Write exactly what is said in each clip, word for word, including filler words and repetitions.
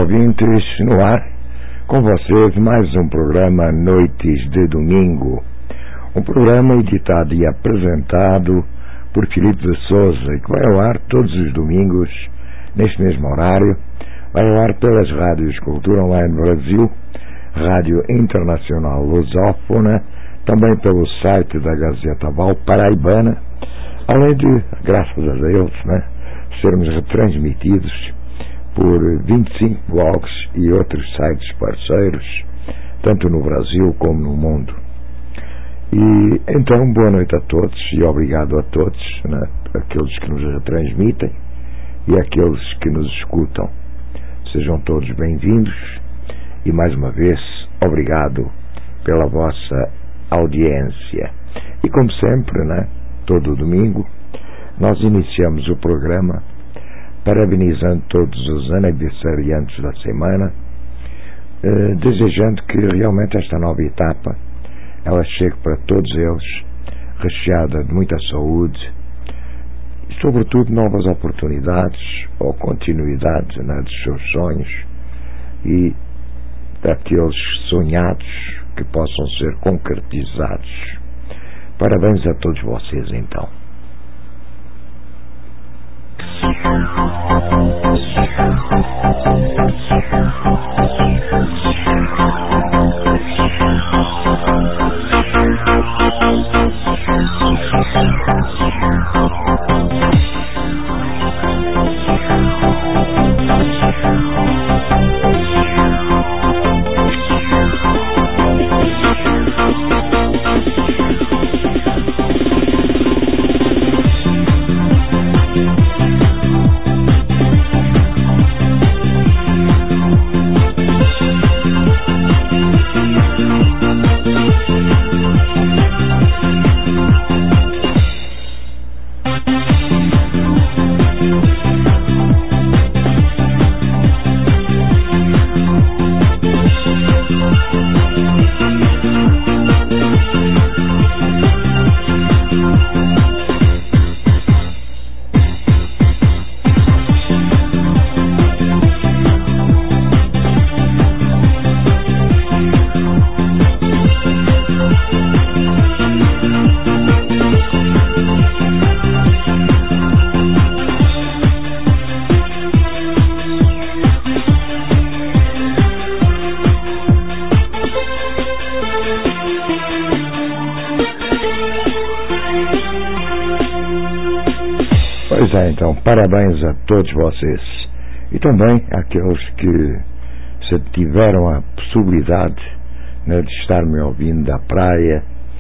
ouvintes, no ar, com vocês mais um programa Noites de Domingo, um programa editado e apresentado por Filipe de Souza, que vai ao ar todos os domingos, neste mesmo horário, vai ao ar pelas rádios Cultura Online Brasil, Rádio Internacional Lusófona, também pelo site da Gazeta Valparaibana, além de, graças a Deus, né, sermos retransmitidos por vinte e cinco blogs e outros sites parceiros, tanto no Brasil como no mundo. E então, boa noite a todos e obrigado a todos, né, aqueles que nos retransmitem e aqueles que nos escutam. Sejam todos bem-vindos e, mais uma vez, obrigado pela vossa audiência. E, como sempre, né, todo domingo, nós iniciamos o programa parabenizando todos os aniversariantes da semana, eh, desejando que realmente esta nova etapa ela chegue para todos eles recheada de muita saúde e, sobretudo, novas oportunidades ou continuidade, né, dos seus sonhos e daqueles sonhados que possam ser concretizados. Parabéns a todos vocês, então. Pois é, então, parabéns a todos vocês e também àqueles que se tiveram a possibilidade, né, de estar me ouvindo da praia,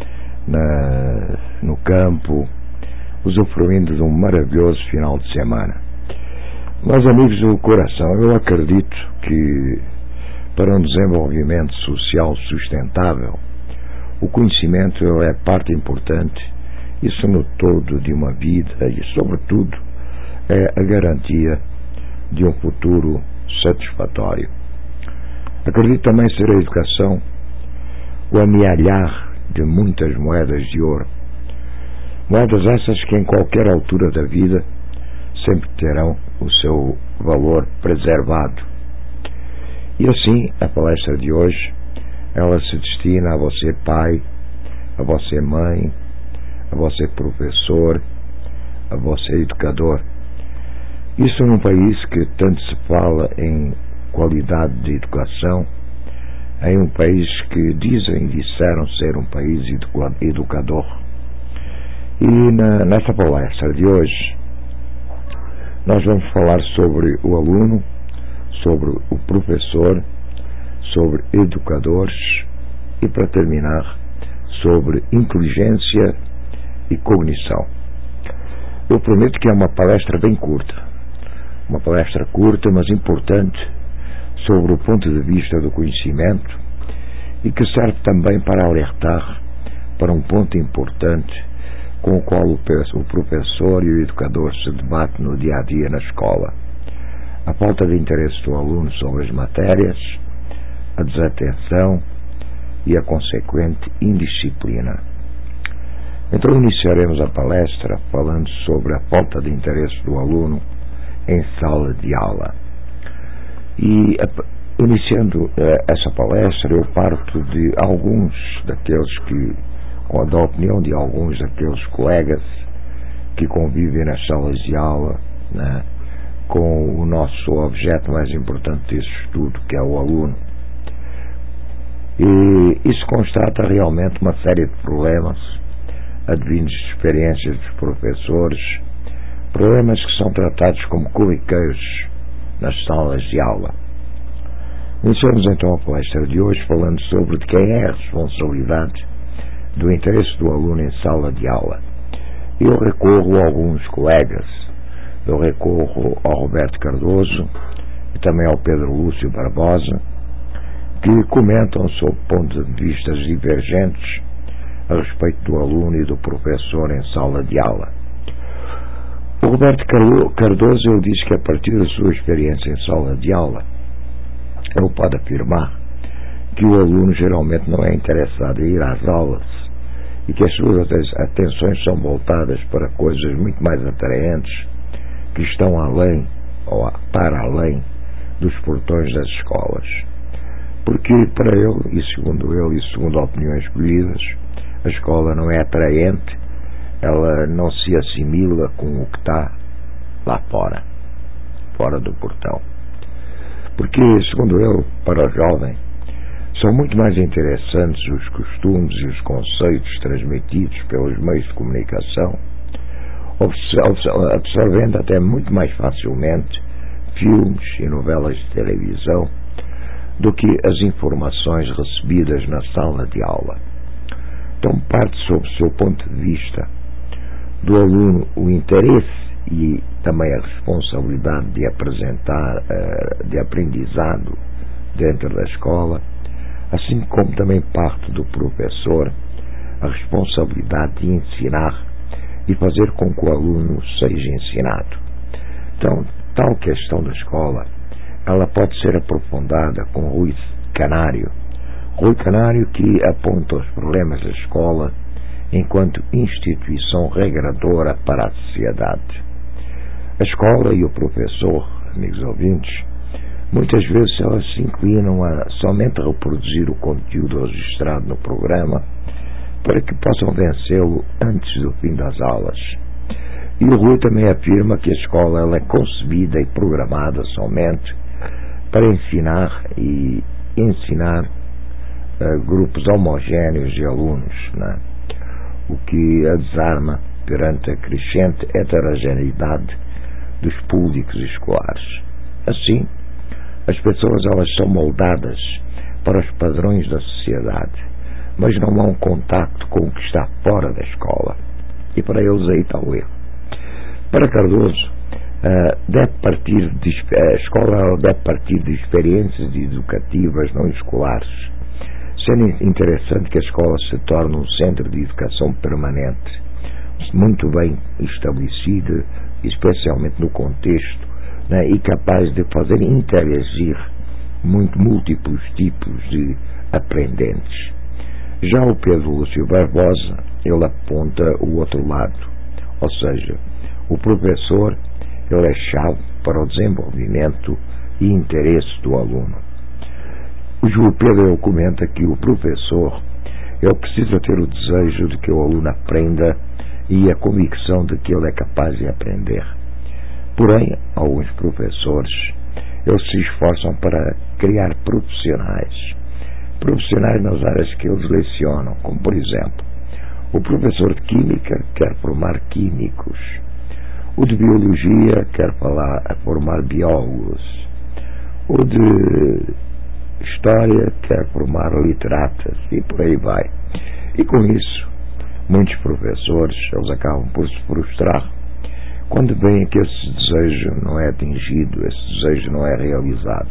na, no campo, usufruindo de um maravilhoso final de semana. Meus amigos do coração, eu acredito que para um desenvolvimento social sustentável, o conhecimento é parte importante. Isso no todo de uma vida e, sobretudo, é a garantia de um futuro satisfatório. Acredito também ser a educação o amealhar de muitas moedas de ouro. Moedas essas que em qualquer altura da vida sempre terão o seu valor preservado. E assim, a palestra de hoje, ela se destina a você pai, a você mãe, a você professor, a você educador. Isso num país que tanto se fala em qualidade de educação, em um país que dizem e disseram ser um país educador. E na, nessa palestra de hoje nós vamos falar sobre o aluno, sobre o professor, sobre educadores e, para terminar, sobre inteligência e cognição. Eu prometo que é uma palestra bem curta, uma palestra curta, mas importante, sobre o ponto de vista do conhecimento e que serve também para alertar para um ponto importante com o qual o professor e o educador se debatem no dia a dia na escola: a falta de interesse do aluno sobre as matérias, a desatenção e a consequente indisciplina. Então iniciaremos a palestra falando sobre a falta de interesse do aluno em sala de aula. E iniciando eh, essa palestra, eu parto de alguns daqueles que, com a da opinião de alguns daqueles colegas que convivem nas salas de aula, né, com o nosso objeto mais importante desse estudo, que é o aluno. E isso constata realmente uma série de problemas advindos de experiências dos professores, problemas que são tratados como corriqueiros nas salas de aula. Iniciamos então a palestra de hoje falando sobre de quem é a responsabilidade do interesse do aluno em sala de aula. Eu recorro a alguns colegas, eu recorro ao Roberto Cardoso e também ao Pedro Lúcio Barbosa, que comentam sob pontos de vista divergentes a respeito do aluno e do professor em sala de aula. O Roberto Cardoso ele diz que a partir da sua experiência em sala de aula ele pode afirmar que o aluno geralmente não é interessado em ir às aulas e que as suas atenções são voltadas para coisas muito mais atraentes que estão além ou para além dos portões das escolas. Porque para ele, e segundo ele, e segundo opiniões escolhidas, a escola não é atraente, ela não se assimila com o que está lá fora, fora do portão. Porque, segundo ele, para o jovem, são muito mais interessantes os costumes e os conceitos transmitidos pelos meios de comunicação, absorvendo até muito mais facilmente filmes e novelas de televisão do que as informações recebidas na sala de aula. Então parte sob o seu ponto de vista do aluno o interesse e também a responsabilidade de apresentar, de aprendizado dentro da escola, assim como também parte do professor a responsabilidade de ensinar e fazer com que o aluno seja ensinado. Então, tal questão da escola, ela pode ser aprofundada com Rui Canário. Rui Canário que aponta os problemas da escola enquanto instituição regradora para a sociedade. A escola e o professor, amigos ouvintes, muitas vezes elas se inclinam a somente reproduzir o conteúdo registrado no programa para que possam vencê-lo antes do fim das aulas. E o Rui também afirma que a escola ela é concebida e programada somente para ensinar e ensinar uh, grupos homogéneos de alunos, né? O que a desarma perante a crescente heterogeneidade dos públicos escolares. Assim, as pessoas elas são moldadas para os padrões da sociedade, mas não há um contacto com o que está fora da escola. E para eles aí está o erro. Para Cardoso, uh, deve partir de, a escola deve partir de experiências educativas não escolares, sendo interessante que a escola se torne um centro de educação permanente, muito bem estabelecido, especialmente no contexto, né, e capaz de fazer interagir muito múltiplos tipos de aprendentes. Já o Pedro Lúcio Barbosa, ele aponta o outro lado, ou seja, o professor ele é chave para o desenvolvimento e interesse do aluno. O João Pedro ele comenta que o professor ele precisa ter o desejo de que o aluno aprenda e a convicção de que ele é capaz de aprender. Porém, alguns professores eles se esforçam para criar profissionais, profissionais nas áreas que eles lecionam, como por exemplo, o professor de Química quer formar químicos, o de Biologia quer falar, formar biólogos, o de História quer formar literatas e por aí vai. E com isso, muitos professores eles acabam por se frustrar quando veem que esse desejo não é atingido, esse desejo não é realizado.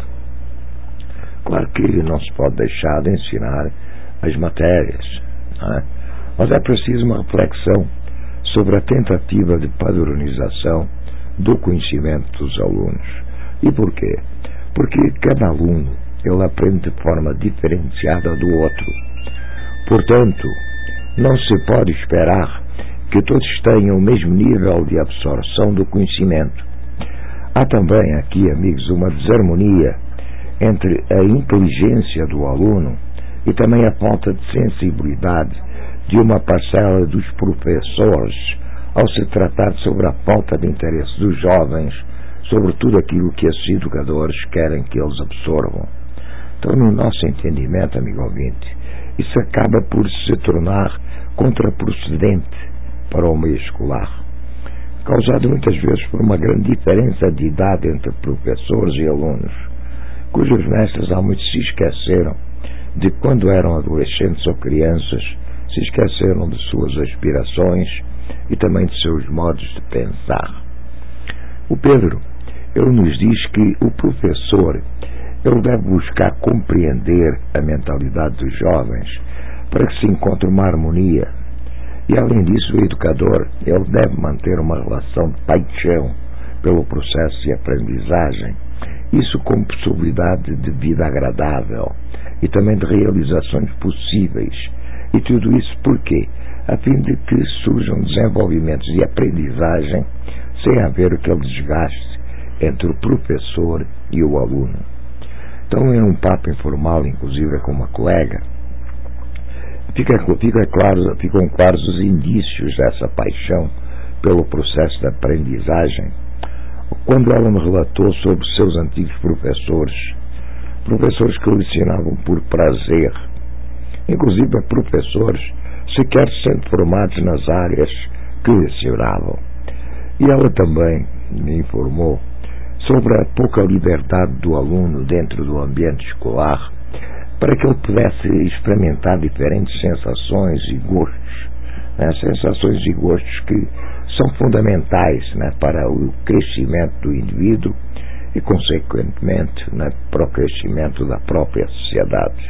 Claro que não se pode deixar de ensinar as matérias, não é? Mas é preciso uma reflexão sobre a tentativa de padronização do conhecimento dos alunos. E porquê? Porque cada aluno ele aprende de forma diferenciada do outro. Portanto, não se pode esperar que todos tenham o mesmo nível de absorção do conhecimento. Há também aqui, amigos, uma desarmonia entre a inteligência do aluno e também a falta de sensibilidade de uma parcela dos professores ao se tratar sobre a falta de interesse dos jovens sobre tudo aquilo que esses educadores querem que eles absorvam. Então, no nosso entendimento, amigo ouvinte, isso acaba por se tornar contraproducente para o meio escolar, causado muitas vezes por uma grande diferença de idade entre professores e alunos, cujos mestres há muito se esqueceram de quando eram adolescentes ou crianças, se esqueceram de suas aspirações e também de seus modos de pensar. O Pedro, ele nos diz que o professor, ele deve buscar compreender a mentalidade dos jovens para que se encontre uma harmonia. E, além disso, o educador, ele deve manter uma relação de paixão pelo processo de aprendizagem, isso com possibilidade de vida agradável e também de realizações possíveis. E tudo isso por quê? A fim de que surjam desenvolvimentos de aprendizagem sem haver aquele desgaste entre o professor e o aluno. Então, em um papo informal, inclusive com uma colega, fica, fica claro, ficam claros os indícios dessa paixão pelo processo de aprendizagem quando ela me relatou sobre seus antigos professores, professores que o ensinavam por prazer, inclusive professores sequer sendo formados nas áreas que lecionavam. E ela também me informou sobre a pouca liberdade do aluno dentro do ambiente escolar para que ele pudesse experimentar diferentes sensações e gostos, né? Sensações e gostos que são fundamentais, né, para o crescimento do indivíduo e, consequentemente, né, para o crescimento da própria sociedade.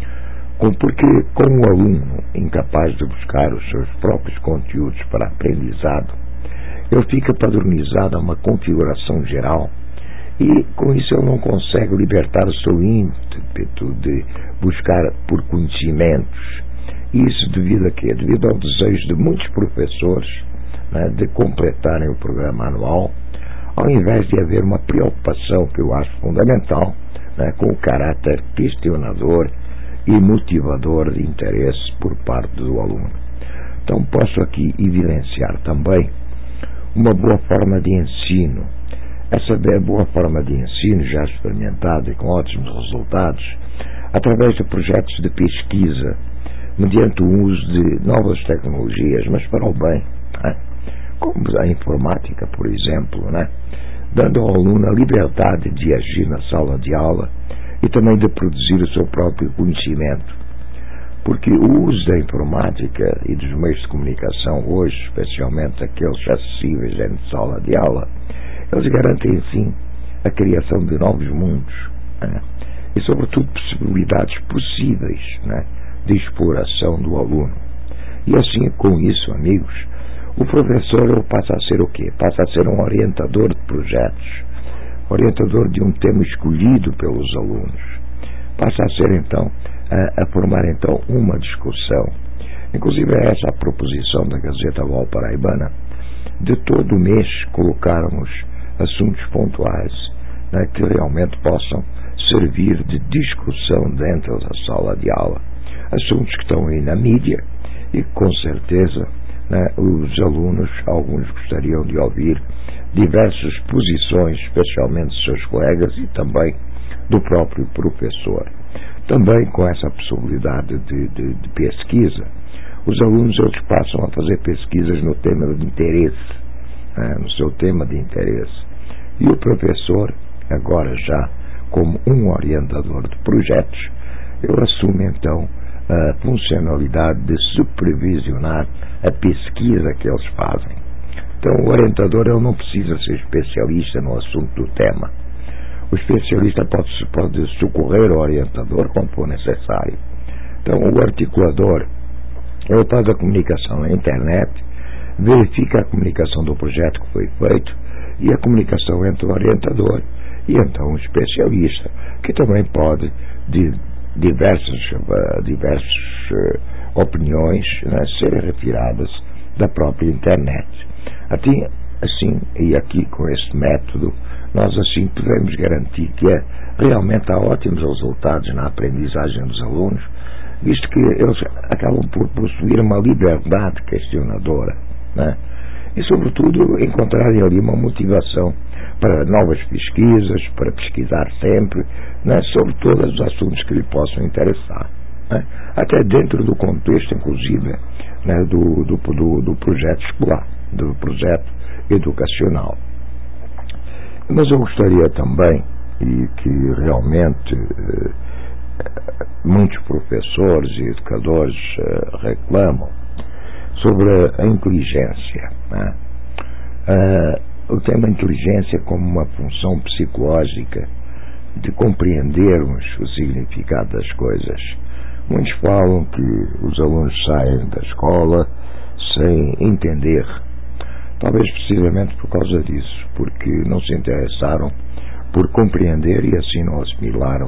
Porque, com o aluno incapaz de buscar os seus próprios conteúdos para aprendizado, ele fica padronizado a uma configuração geral e, com isso, ele não consegue libertar o seu ímpeto de buscar por conhecimentos. Isso devido a quê? Devido ao desejo de muitos professores, né, de completarem o programa anual, ao invés de haver uma preocupação que eu acho fundamental, né, com o caráter questionador e motivador de interesse por parte do aluno. Então, posso aqui evidenciar também uma boa forma de ensino. Essa boa forma de ensino, já experimentada e com ótimos resultados, através de projetos de pesquisa, mediante o uso de novas tecnologias, mas para o bem, né? Como a informática, por exemplo, né? Dando ao aluno a liberdade de agir na sala de aula e também de produzir o seu próprio conhecimento. Porque o uso da informática e dos meios de comunicação hoje, especialmente aqueles acessíveis em sala de aula, eles garantem, sim, a criação de novos mundos, né? E, sobretudo, possibilidades possíveis, né, de exploração do aluno. E, assim, com isso, amigos, o professor ele passa a ser o quê? Passa a ser um orientador de projetos, orientador de um tema escolhido pelos alunos. Passa a ser, então, a, a formar, então, uma discussão. Inclusive, é essa a proposição da Gazeta Oval Paraibana, de todo mês colocarmos assuntos pontuais, né, que realmente possam servir de discussão dentro da sala de aula. Assuntos que estão aí na mídia e que, com certeza, né, os alunos, alguns gostariam de ouvir diversas posições, especialmente dos seus colegas e também do próprio professor. Também com essa possibilidade de, de, de pesquisa, os alunos eles passam a fazer pesquisas no tema de interesse, né, no seu tema de interesse. E o professor, agora já como um orientador de projetos, ele assume então a funcionalidade de supervisionar a pesquisa que eles fazem. Então o orientador ele não precisa ser especialista no assunto do tema. O especialista pode, pode socorrer o orientador quando for necessário. Então o articulador ele faz a comunicação na internet, verifica a comunicação do projeto que foi feito e a comunicação entre o orientador e então o especialista, que também pode de diversas, diversas uh, opiniões, né, serem retiradas da própria internet. Assim, assim, e aqui com este método, nós assim podemos garantir que é, realmente há ótimos resultados na aprendizagem dos alunos, visto que eles acabam por possuir uma liberdade questionadora, né? E sobretudo encontrarem ali uma motivação para novas pesquisas, para pesquisar sempre, né, sobre todos os assuntos que lhe possam interessar, né? Até dentro do contexto, inclusive, né, do, do, do, do projeto escolar, do projeto educacional. Mas eu gostaria também, e que realmente eh, muitos professores e educadores eh, reclamam, sobre a inteligência, né? Uh, o tema inteligência como uma função psicológica de compreendermos o significado das coisas. Muitos falam que os alunos saem da escola sem entender, talvez precisamente por causa disso, porque não se interessaram por compreender e assim não assimilaram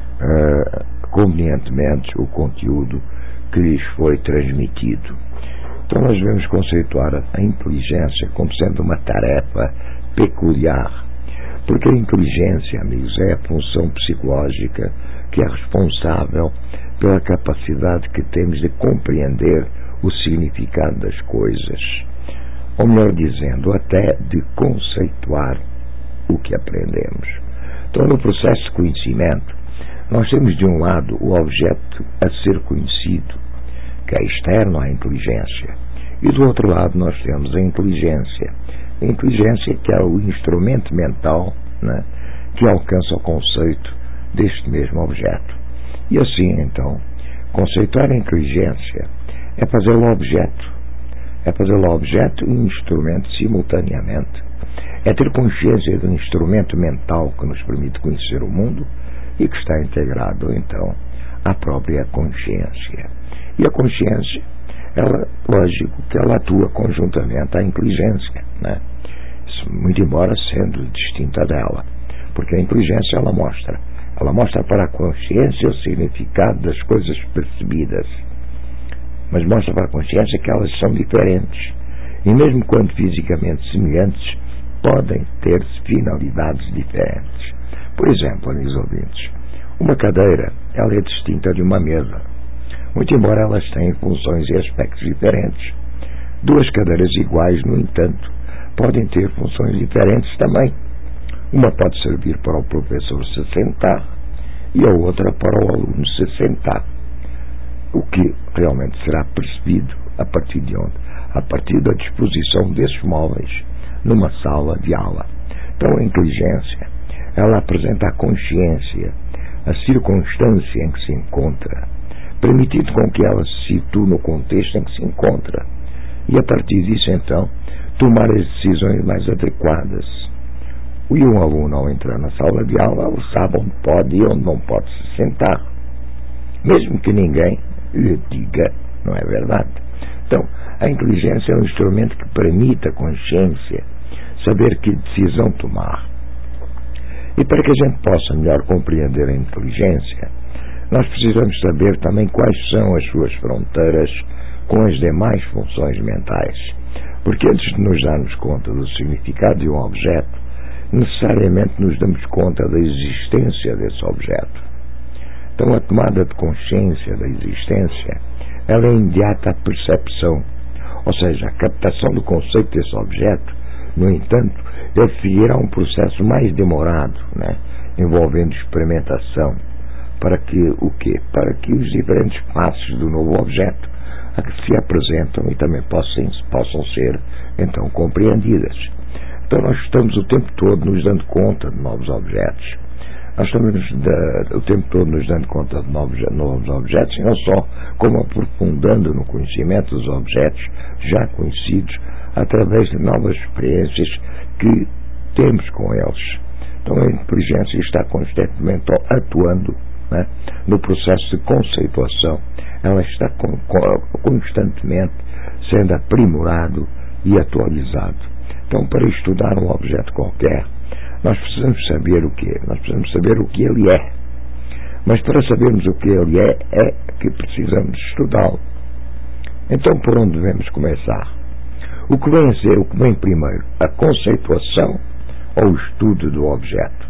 uh, convenientemente o conteúdo que lhes foi transmitido. Então nós devemos conceituar a inteligência como sendo uma tarefa peculiar, porque a inteligência, amigos, é a função psicológica que é responsável pela capacidade que temos de compreender o significado das coisas, ou melhor dizendo, até de conceituar o que aprendemos. Então, no processo de conhecimento, nós temos de um lado o objeto a ser conhecido, que é externo à inteligência, e do outro lado nós temos a inteligência, a inteligência que é o instrumento mental, né, que alcança o conceito deste mesmo objeto. E assim, então, conceituar a inteligência é fazê-lo objeto, é fazê-lo objeto e instrumento simultaneamente, é ter consciência do instrumento mental que nos permite conhecer o mundo e que está integrado, então, à própria consciência. E a consciência, ela, lógico que ela atua conjuntamente à inteligência, né? Muito embora sendo distinta dela, porque a inteligência ela mostra, ela mostra para a consciência o significado das coisas percebidas, mas mostra para a consciência que elas são diferentes, e mesmo quando fisicamente semelhantes, podem ter finalidades diferentes. Por exemplo, amigos ouvintes, uma cadeira, ela é distinta de uma mesa, muito embora elas tenham funções e aspectos diferentes. Duas cadeiras iguais, no entanto, podem ter funções diferentes também. Uma pode servir para o professor se sentar e a outra para o aluno se sentar. O que realmente será percebido a partir de onde? A partir da disposição desses móveis numa sala de aula. Então a inteligência, ela apresenta a consciência, a circunstância em que se encontra, permitindo com que ela se situe no contexto em que se encontra e a partir disso então tomar as decisões mais adequadas. E um aluno ao entrar na sala de aula ele sabe onde pode e onde não pode se sentar, mesmo que ninguém lhe diga, não é verdade? Então a inteligência é um instrumento que permite a consciência saber que decisão tomar. E para que a gente possa melhor compreender a inteligência, nós precisamos saber também quais são as suas fronteiras com as demais funções mentais. Porque antes de nos darmos conta do significado de um objeto, necessariamente nos damos conta da existência desse objeto. Então a tomada de consciência da existência, ela é imediata à percepção, ou seja, a captação do conceito desse objeto, no entanto, deve seguir a um processo mais demorado, né, envolvendo experimentação, para que o quê? Para que os diferentes passos do novo objeto a que se apresentam e também possam, possam ser, então, compreendidas. Então nós estamos o tempo todo nos dando conta de novos objetos. Nós estamos da, o tempo todo nos dando conta de novos, novos objetos, e não só como aprofundando no conhecimento dos objetos já conhecidos através de novas experiências que temos com eles. Então a inteligência está constantemente atuando, né, no processo de conceituação. Ela está com, constantemente sendo aprimorado e atualizado. Então, para estudar um objeto qualquer, nós precisamos saber o que é. Nós precisamos saber o que ele é. Mas para sabermos o que ele é, é que precisamos estudá-lo. Então, por onde devemos começar? O que vem a ser, o que vem primeiro, a conceituação ou o estudo do objeto?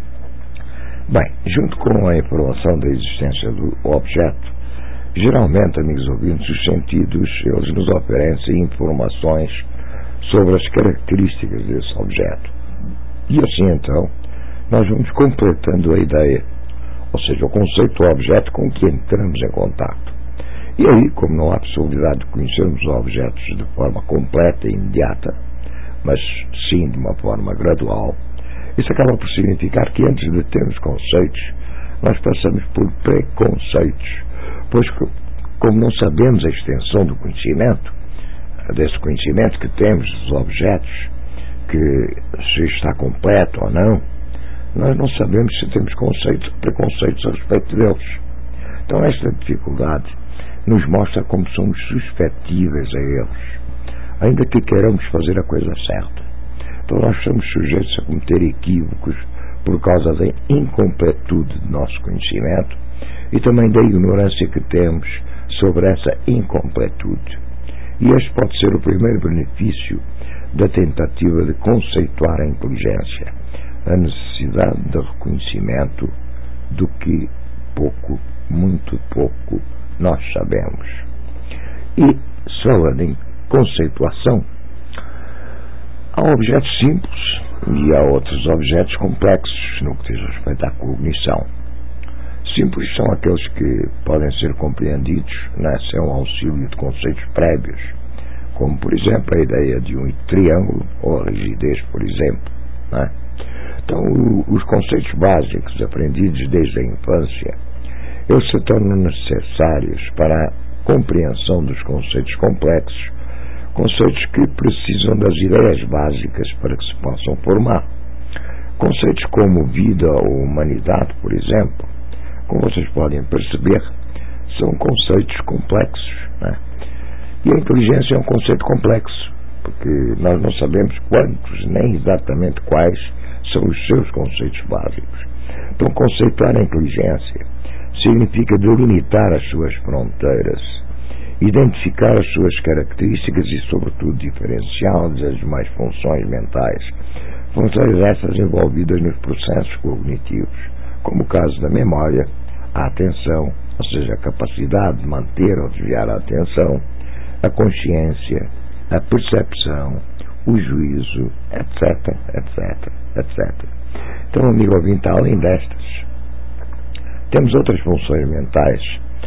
Bem, junto com a informação da existência do objeto, geralmente, amigos ouvintes, os sentidos, eles nos oferecem informações sobre as características desse objeto. E assim, então, nós vamos completando a ideia, ou seja, o conceito do objeto com que entramos em contato. E aí, como não há possibilidade de conhecermos os objetos de forma completa e imediata, mas sim de uma forma gradual, isso acaba por significar que antes de termos conceitos, nós passamos por preconceitos, pois como não sabemos a extensão do conhecimento, desse conhecimento que temos dos objetos, que se está completo ou não, nós não sabemos se temos conceitos, preconceitos a respeito deles. Então esta dificuldade nos mostra como somos suscetíveis a eles, ainda que queiramos fazer a coisa certa. Então nós somos sujeitos a cometer equívocos por causa da incompletude do nosso conhecimento e também da ignorância que temos sobre essa incompletude. E este pode ser o primeiro benefício da tentativa de conceituar a inteligência, a necessidade de reconhecimento do que pouco, muito pouco, nós sabemos. E, falando em conceituação, há objetos simples e há outros objetos complexos no que diz respeito à cognição. Simples são aqueles que podem ser compreendidos, né, sem o auxílio de conceitos prévios, como, por exemplo, a ideia de um triângulo ou a rigidez, por exemplo. Né? Então, o, os conceitos básicos aprendidos desde a infância, eles se tornam necessários para a compreensão dos conceitos complexos, conceitos que precisam das ideias básicas para que se possam formar. Conceitos como vida ou humanidade, por exemplo, como vocês podem perceber, são conceitos complexos. Né? E a inteligência é um conceito complexo, porque nós não sabemos quantos, nem exatamente quais, são os seus conceitos básicos. Então, conceituar a inteligência significa delimitar as suas fronteiras, identificar as suas características e, sobretudo, diferenciá-las das demais funções mentais, funções essas envolvidas nos processos cognitivos, como o caso da memória, a atenção, ou seja, a capacidade de manter ou desviar a atenção, a consciência, a percepção, o juízo, etc, etc, etcétera. Então, amigo ouvinte, além destas, temos outras funções mentais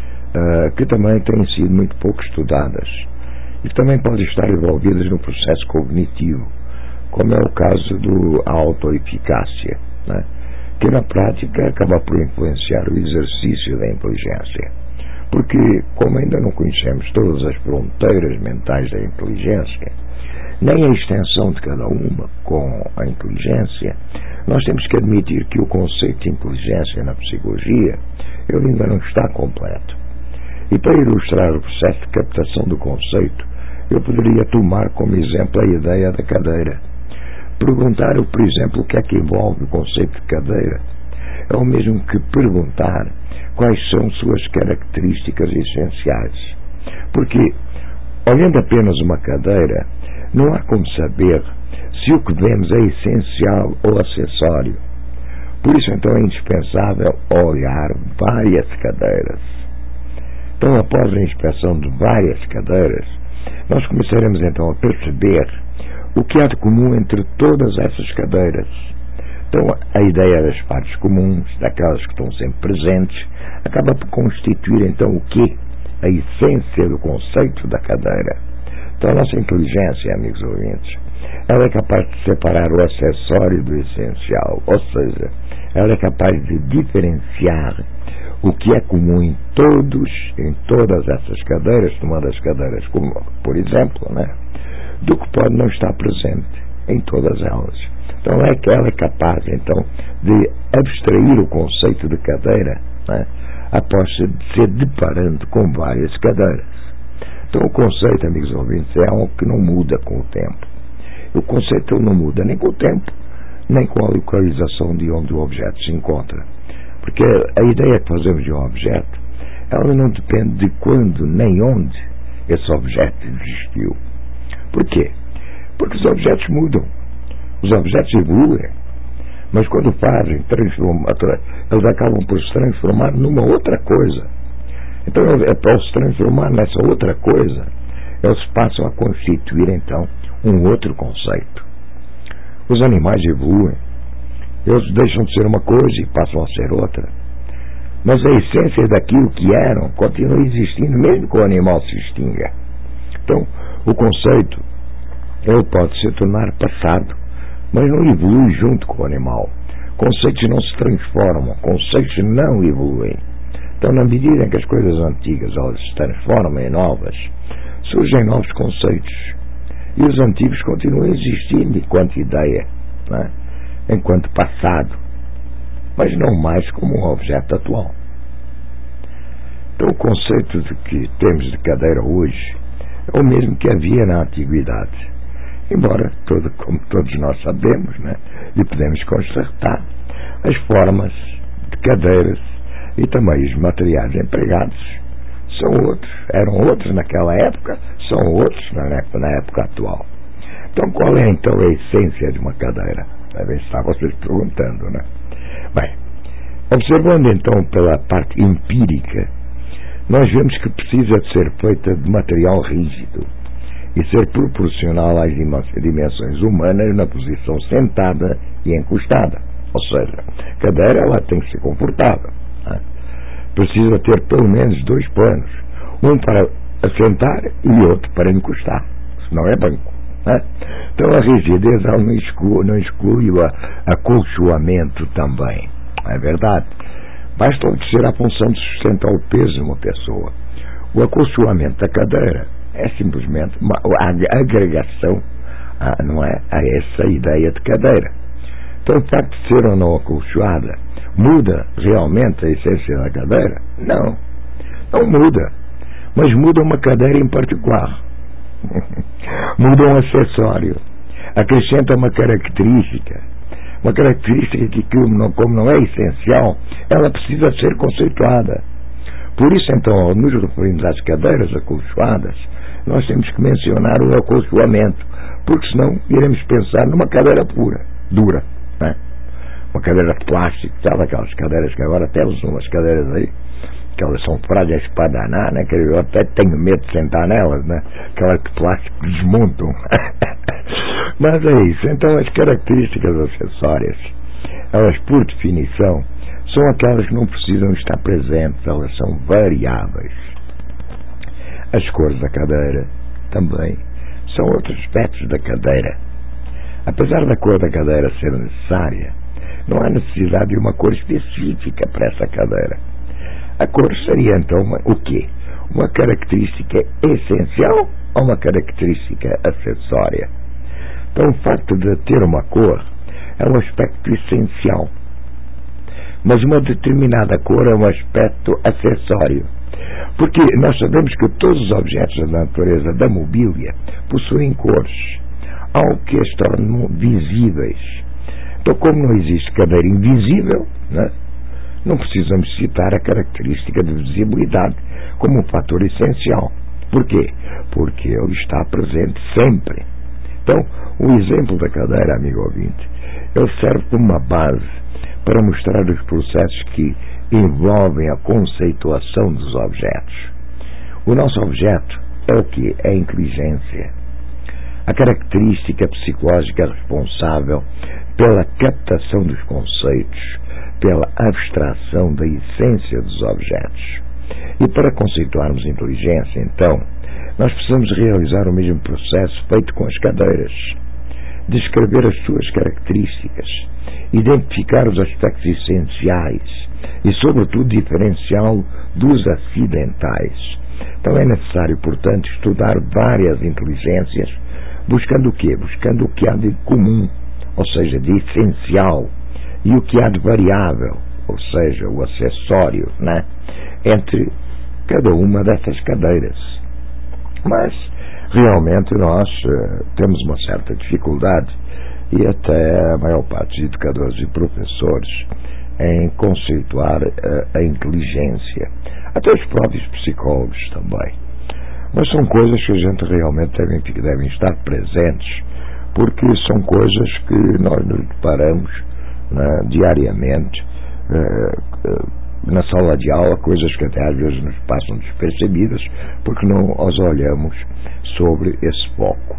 uh, que também têm sido muito pouco estudadas e que também podem estar envolvidas no processo cognitivo, como é o caso da autoeficácia, né? Que na prática acaba por influenciar o exercício da inteligência. Porque, como ainda não conhecemos todas as fronteiras mentais da inteligência, nem a extensão de cada uma com a inteligência, nós temos que admitir que o conceito de inteligência na psicologia ele ainda não está completo. E para ilustrar o processo de captação do conceito, eu poderia tomar como exemplo a ideia da cadeira. Perguntar, por exemplo, o que é que envolve o conceito de cadeira é o mesmo que perguntar quais são suas características essenciais. Porque, olhando apenas uma cadeira, não há como saber se o que vemos é essencial ou acessório. Por isso, então, é indispensável olhar várias cadeiras. Então, após a inspeção de várias cadeiras, nós começaremos, então, a perceber o que há de comum entre todas essas cadeiras. Então, a ideia das partes comuns, daquelas que estão sempre presentes, acaba por constituir, então, o quê? A essência do conceito da cadeira. Então, a nossa inteligência, amigos ouvintes, ela é capaz de separar o acessório do essencial, ou seja, ela é capaz de diferenciar o que é comum em todos, em todas essas cadeiras, tomando as cadeiras como, por exemplo, né, do que pode não estar presente em todas elas. Então é que ela é capaz, então, de abstrair o conceito de cadeira, né, após se, se deparando com várias cadeiras. Então o conceito, amigos ouvintes, é algo que não muda com o tempo. O conceito não muda nem com o tempo, nem com a localização de onde o objeto se encontra. Porque a ideia que fazemos de um objeto, ela não depende de quando nem onde esse objeto existiu. Por quê? Porque os objetos mudam. Os objetos evoluem. Mas quando fazem, eles acabam por se transformar numa outra coisa. Então, ao se transformar nessa outra coisa, eles passam a constituir, então, um outro conceito. Os animais evoluem. Eles deixam de ser uma coisa e passam a ser outra. Mas a essência daquilo que eram continua existindo, mesmo que o animal se extinga. Então, o conceito, ele pode se tornar passado, mas não evolui junto com o animal. Conceitos não se transformam, conceitos não evoluem. Então, na medida em que as coisas antigas elas se transformam em novas, surgem novos conceitos. E os antigos continuam existindo enquanto ideia, não é? Enquanto passado, mas não mais como um objeto atual. Então, o conceito de que temos de cadeira hoje é o mesmo que havia na antiguidade. Embora, todo, como todos nós sabemos, né, e podemos constatar, as formas de cadeiras e também os materiais empregados são outros, eram outros naquela época, são outros na época, na época atual. Então, qual é então a essência de uma cadeira? Devem estar vocês perguntando, né? Bem, observando então pela parte empírica, nós vemos que precisa de ser feita de material rígido e ser proporcional às dimensões humanas na posição sentada e encostada. Ou seja, a cadeira ela tem que ser confortável, né? Precisa ter pelo menos dois panos, um para assentar e outro para encostar, senão é banco, né? Então a rigidez ela não exclui, não exclui o acolchoamento também, é verdade. Basta obedecer à função de sustentar o peso de uma pessoa. O acolchoamento da cadeira é simplesmente uma agregação, a, não é, a essa ideia de cadeira. Então, o facto de ser ou não acolchoada muda realmente a essência da cadeira? Não, não muda. Mas muda uma cadeira em particular. Muda um acessório. Acrescenta uma característica. Uma característica que, como não é essencial, ela precisa ser conceituada. Por isso, então, ao nos referirmos às cadeiras acolchoadas, nós temos que mencionar o acolchoamento, porque senão iremos pensar numa cadeira pura, dura, né? Uma cadeira de plástico, sabe aquelas cadeiras que agora até usam umas cadeiras aí, que elas são frágeis para danar, né? Que eu até tenho medo de sentar nelas, né? Aquelas de plástico que desmontam. Mas é isso. Então, as características acessórias, elas por definição são aquelas que não precisam estar presentes, elas são variáveis. As cores da cadeira também são outros aspectos da cadeira. Apesar da cor da cadeira ser necessária, não há necessidade de uma cor específica para essa cadeira. A cor seria então uma, o quê? Uma característica essencial ou uma característica acessória? Então o facto de ter uma cor é um aspecto essencial, mas uma determinada cor é um aspecto acessório, porque nós sabemos que todos os objetos da natureza da mobília possuem cores, algo que as tornam visíveis. Então, como não existe cadeira invisível, né, não precisamos citar a característica de visibilidade como um fator essencial. Por quê? Porque ele está presente sempre. Então, o exemplo da cadeira, amigo ouvinte, ele serve como uma base para mostrar os processos que envolvem a conceituação dos objetos. O nosso objeto é o que? É a inteligência. A característica psicológica responsável pela captação dos conceitos, pela abstração da essência dos objetos. E para conceituarmos inteligência, então, nós precisamos realizar o mesmo processo feito com as cadeiras. Descrever as suas características, identificar os aspectos essenciais e, sobretudo, diferenciá-lo dos acidentais. Então é necessário, portanto, estudar várias inteligências, buscando o quê? Buscando o que há de comum, ou seja, de essencial, e o que há de variável, ou seja, o acessório, né, entre cada uma dessas cadeiras. Mas, realmente, nós uh, temos uma certa dificuldade, e até a maior parte dos educadores e professores, em conceituar uh, a inteligência. Até os próprios psicólogos também. Mas são coisas que a gente realmente devem, devem estar presentes, porque são coisas que nós nos deparamos, né, diariamente, uh, na sala de aula, coisas que até às vezes nos passam despercebidas, porque não as olhamos sobre esse foco.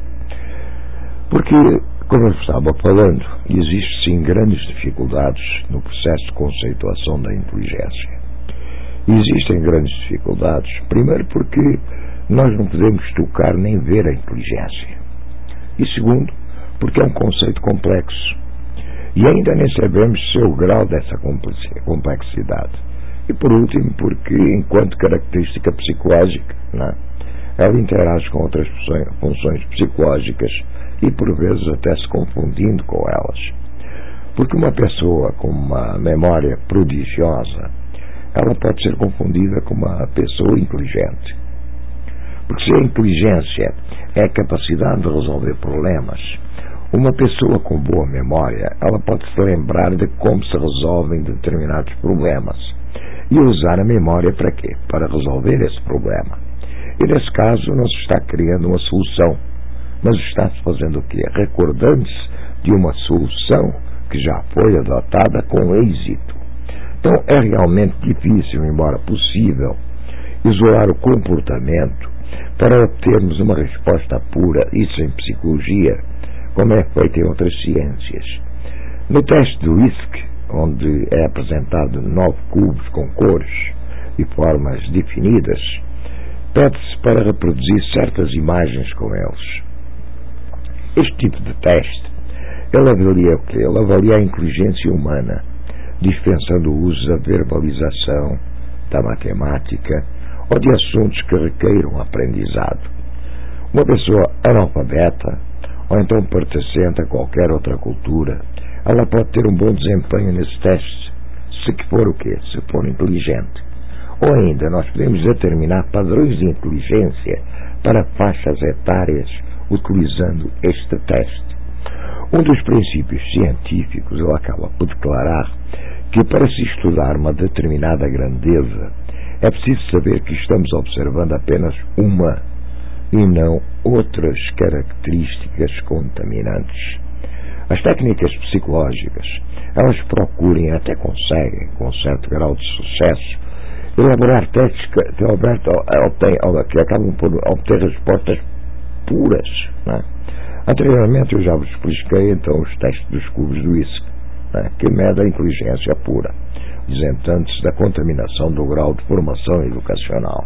Porque, como eu estava falando, existem sim grandes dificuldades no processo de conceituação da inteligência. Existem grandes dificuldades, primeiro porque nós não podemos tocar nem ver a inteligência. E segundo, porque é um conceito complexo. E ainda nem sabemos seu grau dessa complexidade. E por último, porque enquanto característica psicológica, não, ela interage com outras funções psicológicas e por vezes até se confundindo com elas. Porque uma pessoa com uma memória prodigiosa, ela pode ser confundida com uma pessoa inteligente. Porque se a inteligência é a capacidade de resolver problemas, uma pessoa com boa memória, ela pode se lembrar de como se resolvem determinados problemas e usar a memória para quê? Para resolver esse problema. E nesse caso não se está criando uma solução, mas está-se fazendo o quê? Recordando-se de uma solução que já foi adotada com êxito. Então é realmente difícil, embora possível, isolar o comportamento para obtermos uma resposta pura, isso em psicologia, como é feito em outras ciências. No teste do Risk, onde é apresentado nove cubos com cores e formas definidas, pede-se para reproduzir certas imagens com eles. Este tipo de teste, ele avalia o quê? Ele avalia a inteligência humana, dispensando o uso da verbalização, da matemática ou de assuntos que requeiram aprendizado. Uma pessoa analfabeta ou então pertencente a qualquer outra cultura, ela pode ter um bom desempenho nesse teste, se que for o quê? Se for inteligente. Ou ainda, nós podemos determinar padrões de inteligência para faixas etárias utilizando este teste. Um dos princípios científicos, ele acaba por declarar que para se estudar uma determinada grandeza, é preciso saber que estamos observando apenas uma e não outras características contaminantes. As técnicas psicológicas, elas procuram e até conseguem, com certo grau de sucesso, elaborar testes que, que, obtém, que acabam por obter respostas puras. Não é? Anteriormente eu já vos expliquei então os testes dos cubos do Risk, não é? Que medem a inteligência pura, isentantes da contaminação do grau de formação educacional.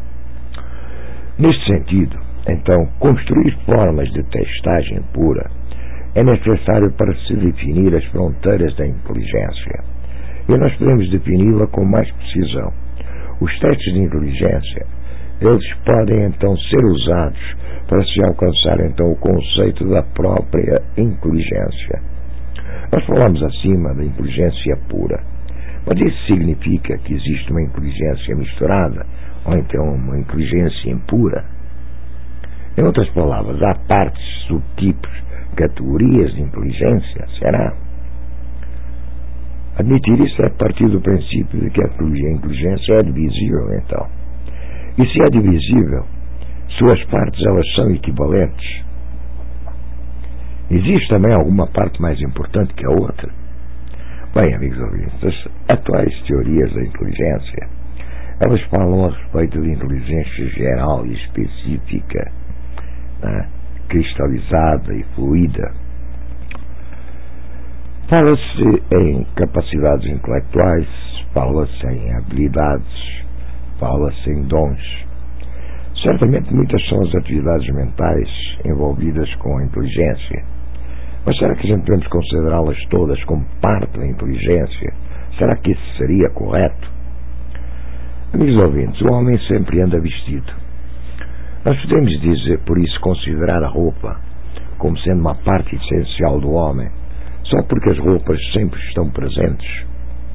Neste sentido, então, construir formas de testagem pura é necessário para se definir as fronteiras da inteligência. E nós podemos defini-la com mais precisão. Os testes de inteligência, eles podem então ser usados para se alcançar então o conceito da própria inteligência. Nós falamos acima da inteligência pura, mas isso significa que existe uma inteligência misturada ou então uma inteligência impura? Em outras palavras, há partes, subtipos, categorias de inteligência, será? Admitir isso é partir do princípio de que a inteligência é divisível, então. E se é divisível, suas partes elas são equivalentes. Existe também alguma parte mais importante que a outra? Bem, amigos ouvintes, as atuais teorias da inteligência, elas falam a respeito de inteligência geral e específica, né, cristalizada e fluida. Fala-se em capacidades intelectuais, fala-se em habilidades, fala-se em dons. Certamente muitas são as atividades mentais envolvidas com a inteligência. Mas será que a gente podemos considerá-las todas como parte da inteligência? Será que isso seria correto? Amigos ouvintes, o homem sempre anda vestido. Nós podemos dizer, por isso, considerar a roupa como sendo uma parte essencial do homem, só porque as roupas sempre estão presentes.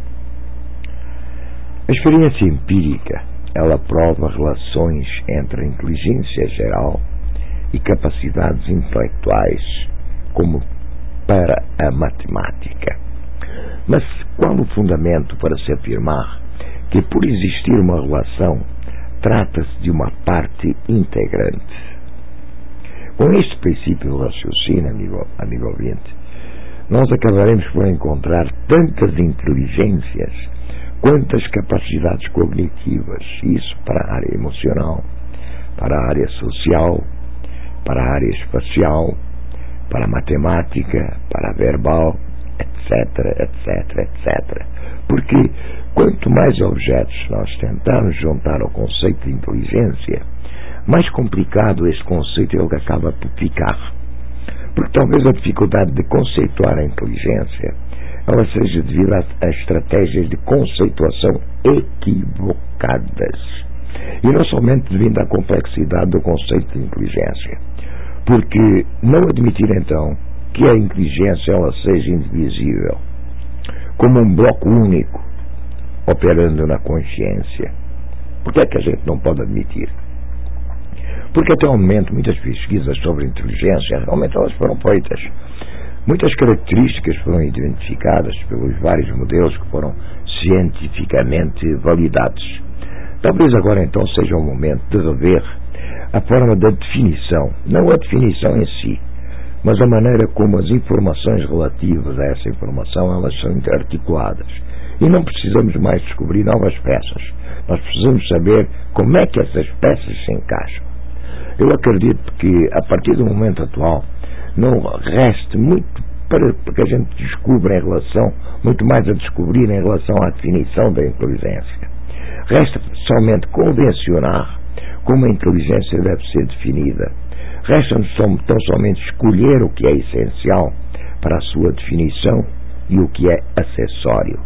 A experiência empírica, ela prova relações entre a inteligência geral e capacidades intelectuais, como para a matemática. Mas qual o fundamento para se afirmar que, por existir uma relação, trata-se de uma parte integrante. Com este princípio de raciocínio, amigo, amigo ouvinte, nós acabaremos por encontrar tantas inteligências quantas capacidades cognitivas, isso para a área emocional, para a área social, para a área espacial, para a matemática, para a verbal, etc, etc, etcétera. Porque quanto mais objetos nós tentarmos juntar ao conceito de inteligência, mais complicado esse conceito ele acaba por ficar. Porque talvez a dificuldade de conceituar a inteligência ela seja devido a, a estratégias de conceituação equivocadas. E não somente devido à complexidade do conceito de inteligência. Porque não admitir então que a inteligência ela seja indivisível, como um bloco único, operando na consciência. Por que é que a gente não pode admitir? Porque até o momento muitas pesquisas sobre inteligência realmente elas foram feitas. Muitas características foram identificadas pelos vários modelos que foram cientificamente validados. Talvez agora então seja o momento de rever a forma da definição, não a definição em si, mas a maneira como as informações relativas a essa informação elas são interarticuladas. E não precisamos mais descobrir novas peças. Nós precisamos saber como é que essas peças se encaixam. Eu acredito que a partir do momento atual não reste muito para que a gente descubra em relação, muito mais a descobrir em relação à definição da inteligência. Resta somente convencionar como a inteligência deve ser definida. Resta-nos tão somente escolher o que é essencial para a sua definição e o que é acessório.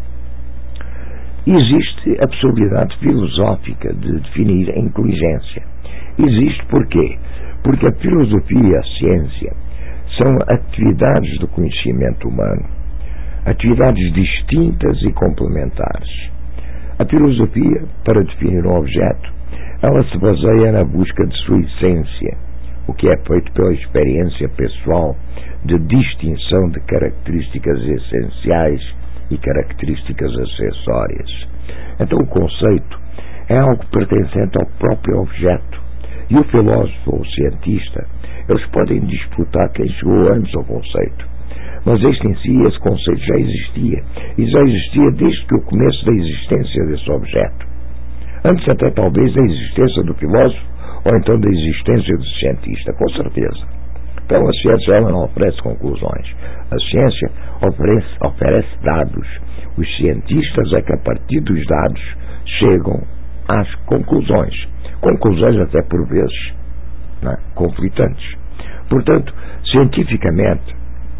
Existe a possibilidade filosófica de definir a inteligência. Existe porquê? Porque a filosofia e a ciência são atividades do conhecimento humano, atividades distintas e complementares. A filosofia, para definir um objeto, ela se baseia na busca de sua essência, o que é feito pela experiência pessoal de distinção de características essenciais e características acessórias. Então o conceito é algo pertencente ao próprio objeto. E o filósofo ou o cientista, eles podem disputar quem chegou antes ao conceito. Mas este em si, esse conceito já existia. E já existia desde que o começo da existência desse objeto. Antes até talvez da existência do filósofo ou então da existência do cientista, com certeza. Então a ciência ela não oferece conclusões. A ciência oferece, oferece dados. Os cientistas é que a partir dos dados chegam às conclusões. Conclusões até por vezes, né, conflitantes. Portanto, cientificamente,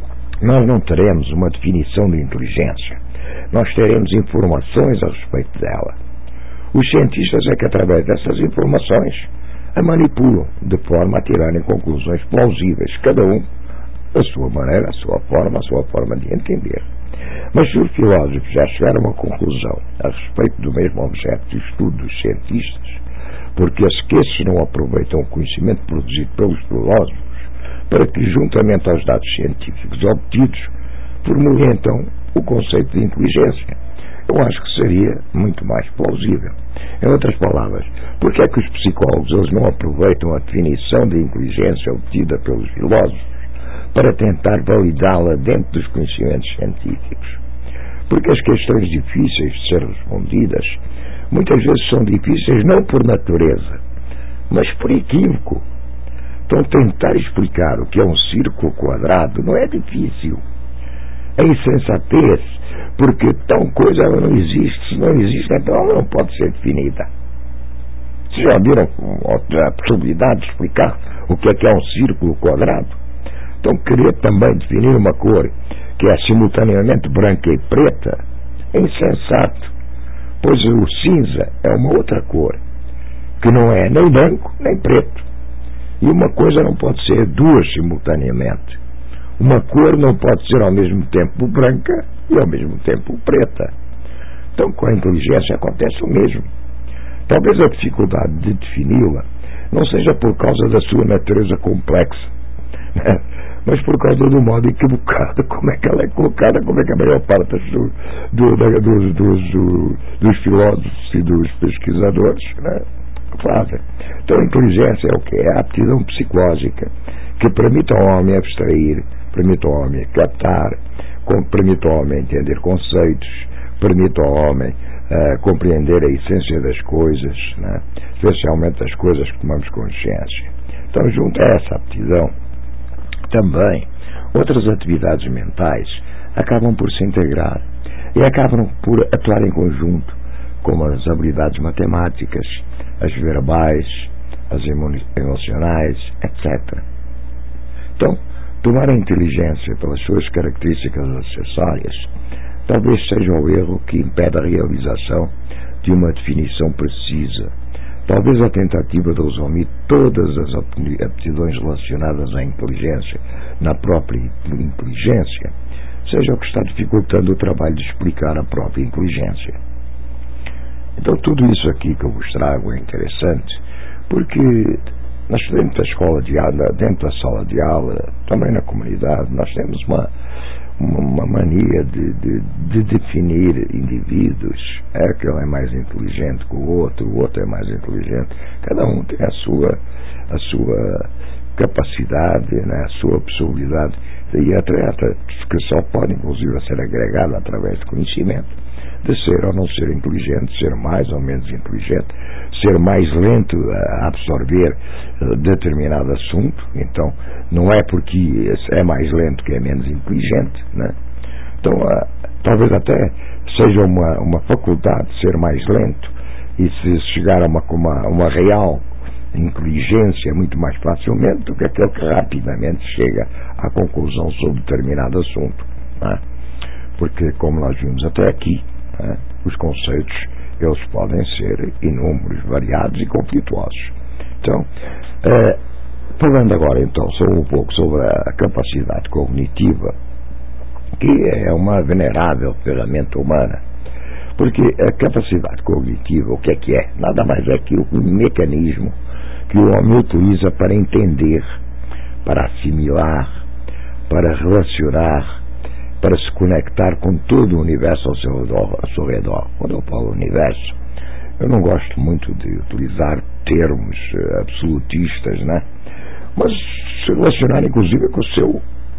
nós não teremos uma definição de inteligência. Nós teremos informações a respeito dela. Os cientistas é que, através dessas informações, a manipulam de forma a tirarem conclusões plausíveis, cada um a sua maneira, a sua forma, a sua forma de entender. Mas se os filósofos já chegaram a uma conclusão a respeito do mesmo objeto de estudo dos cientistas, porque as que esses não aproveitam o conhecimento produzido pelos filósofos para que, juntamente aos dados científicos obtidos, formulem então o conceito de inteligência. Eu acho que seria muito mais plausível. Em outras palavras, por que é que os psicólogos eles não aproveitam a definição de inteligência obtida pelos filósofos para tentar validá-la dentro dos conhecimentos científicos? Porque as questões difíceis de ser respondidas muitas vezes são difíceis não por natureza, mas por equívoco. Então tentar explicar o que é um círculo quadrado não é difícil. É insensatez, porque tal coisa ela não existe. Se não existe, então ela não pode ser definida. Vocês já viram a possibilidade de explicar o que é que é um círculo quadrado? Então querer também definir uma cor que é simultaneamente branca e preta é insensato. Pois o cinza é uma outra cor, que não é nem branco nem preto. E uma coisa não pode ser duas simultaneamente. Uma cor não pode ser ao mesmo tempo branca e ao mesmo tempo preta. Então com a inteligência acontece o mesmo. Talvez a dificuldade de defini-la não seja por causa da sua natureza complexa, né? Mas por causa do modo equivocado como é que ela é colocada, como é que a maior parte do, do, do, dos, dos, dos filósofos e dos pesquisadores, né, fazem. Então a inteligência é o que? É a aptidão psicológica que permite ao homem abstrair, permite ao homem captar, permite ao homem entender conceitos, permite ao homem uh, compreender a essência das coisas, né? Especialmente das coisas que tomamos consciência. Então, junto a essa aptidão, também outras atividades mentais acabam por se integrar e acabam por atuar em conjunto, como as habilidades matemáticas, as verbais, as emocionais, etcétera. Então, tomar a inteligência pelas suas características acessórias talvez seja o erro que impede a realização de uma definição precisa. Talvez a tentativa de resumir todas as aptidões relacionadas à inteligência na própria inteligência seja o que está dificultando o trabalho de explicar a própria inteligência. Então tudo isso aqui que eu vos trago é interessante, porque nós dentro da escola de aula, dentro da sala de aula, também na comunidade, nós temos uma uma mania de, de, de definir indivíduos. É aquele é mais inteligente que o outro, o outro é mais inteligente. Cada um tem a sua, a sua capacidade, né, a sua possibilidade e atleta que só pode inclusive ser agregada através de conhecimento, de ser ou não ser inteligente, ser mais ou menos inteligente, ser mais lento a absorver uh, determinado assunto. Então não é porque é mais lento que é menos inteligente, né? Então uh, talvez até seja uma, uma faculdade de ser mais lento e se chegar a uma, uma, uma real inteligência muito mais facilmente do que aquele que rapidamente chega à conclusão sobre determinado assunto, né? Porque como nós vimos até aqui, né, os conceitos eles podem ser inúmeros, variados e conflituosos. Então, eh, falando agora então sobre, um pouco sobre a capacidade cognitiva, que é uma venerável ferramenta humana, porque a capacidade cognitiva, o que é que é? Nada mais é que um mecanismo que o homem utiliza para entender, para assimilar, para relacionar, para se conectar com todo o universo ao seu redor, ao seu redor. Quando eu falo universo, eu não gosto muito de utilizar termos uh, absolutistas, né? Mas se relacionar inclusive com o seu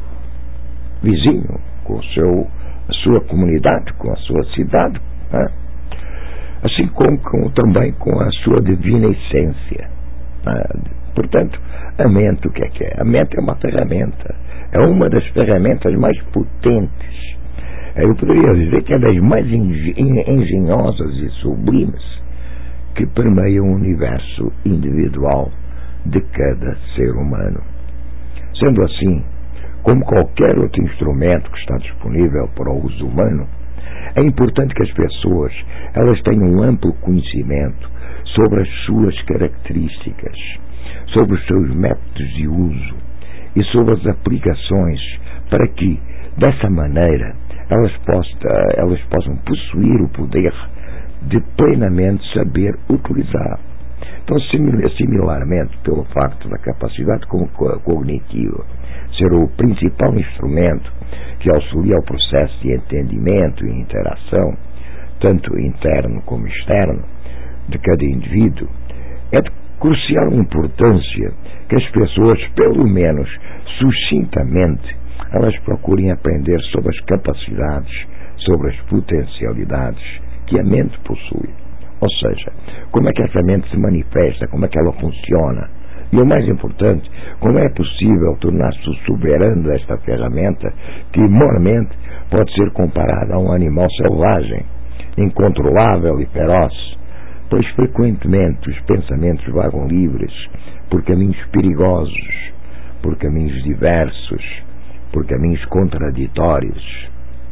vizinho, com o seu, a sua comunidade, com a sua cidade, né? Assim como com, também com a sua divina essência, né? Portanto, a mente, o que é que é? A mente é uma ferramenta, é uma das ferramentas mais potentes. Eu poderia dizer que é das mais engenhosas e sublimes que permeiam o universo individual de cada ser humano. Sendo assim, como qualquer outro instrumento que está disponível para o uso humano, é importante que as pessoas elas tenham um amplo conhecimento sobre as suas características, sobre os seus métodos de uso e sobre as aplicações para que, dessa maneira, elas possam, elas possam possuir o poder de plenamente saber utilizar. Então, similarmente, pelo facto da capacidade cognitiva ser o principal instrumento que auxilia o processo de entendimento e interação, tanto interno como externo, de cada indivíduo, é de crucial importância que as pessoas, pelo menos sucintamente, elas procurem aprender sobre as capacidades, sobre as potencialidades que a mente possui. Ou seja, como é que essa mente se manifesta, como é que ela funciona. E o mais importante, como é possível tornar-se soberano desta ferramenta que, moralmente, pode ser comparada a um animal selvagem, incontrolável e feroz, pois frequentemente os pensamentos vagam livres por caminhos perigosos, por caminhos diversos, por caminhos contraditórios.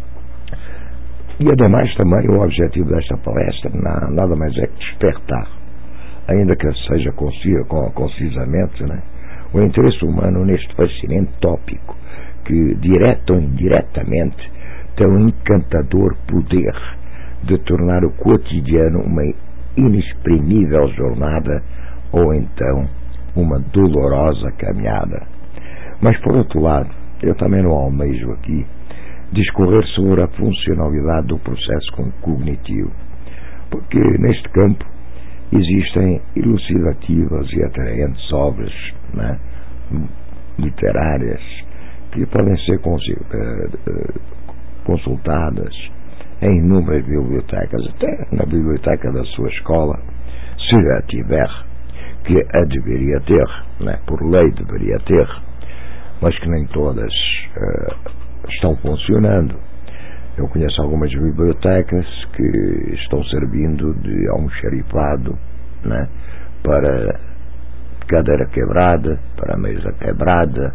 E ademais também o objetivo desta palestra nada mais é que despertar, ainda que seja concisamente, né, o interesse humano neste fascinante tópico que, direto ou indiretamente, tem um encantador poder de tornar o cotidiano uma inexprimível jornada ou então uma dolorosa caminhada. Mas, por outro lado, eu também não almejo aqui discorrer sobre a funcionalidade do processo cognitivo, porque neste campo existem elucidativas e atraentes obras, né, literárias que podem ser consultadas em inúmeras bibliotecas, até na biblioteca da sua escola, se a tiver, que a deveria ter, né, por lei deveria ter, mas que nem todas uh, estão funcionando. Eu conheço algumas bibliotecas que estão servindo de almoxarifado, né, para cadeira quebrada, para mesa quebrada.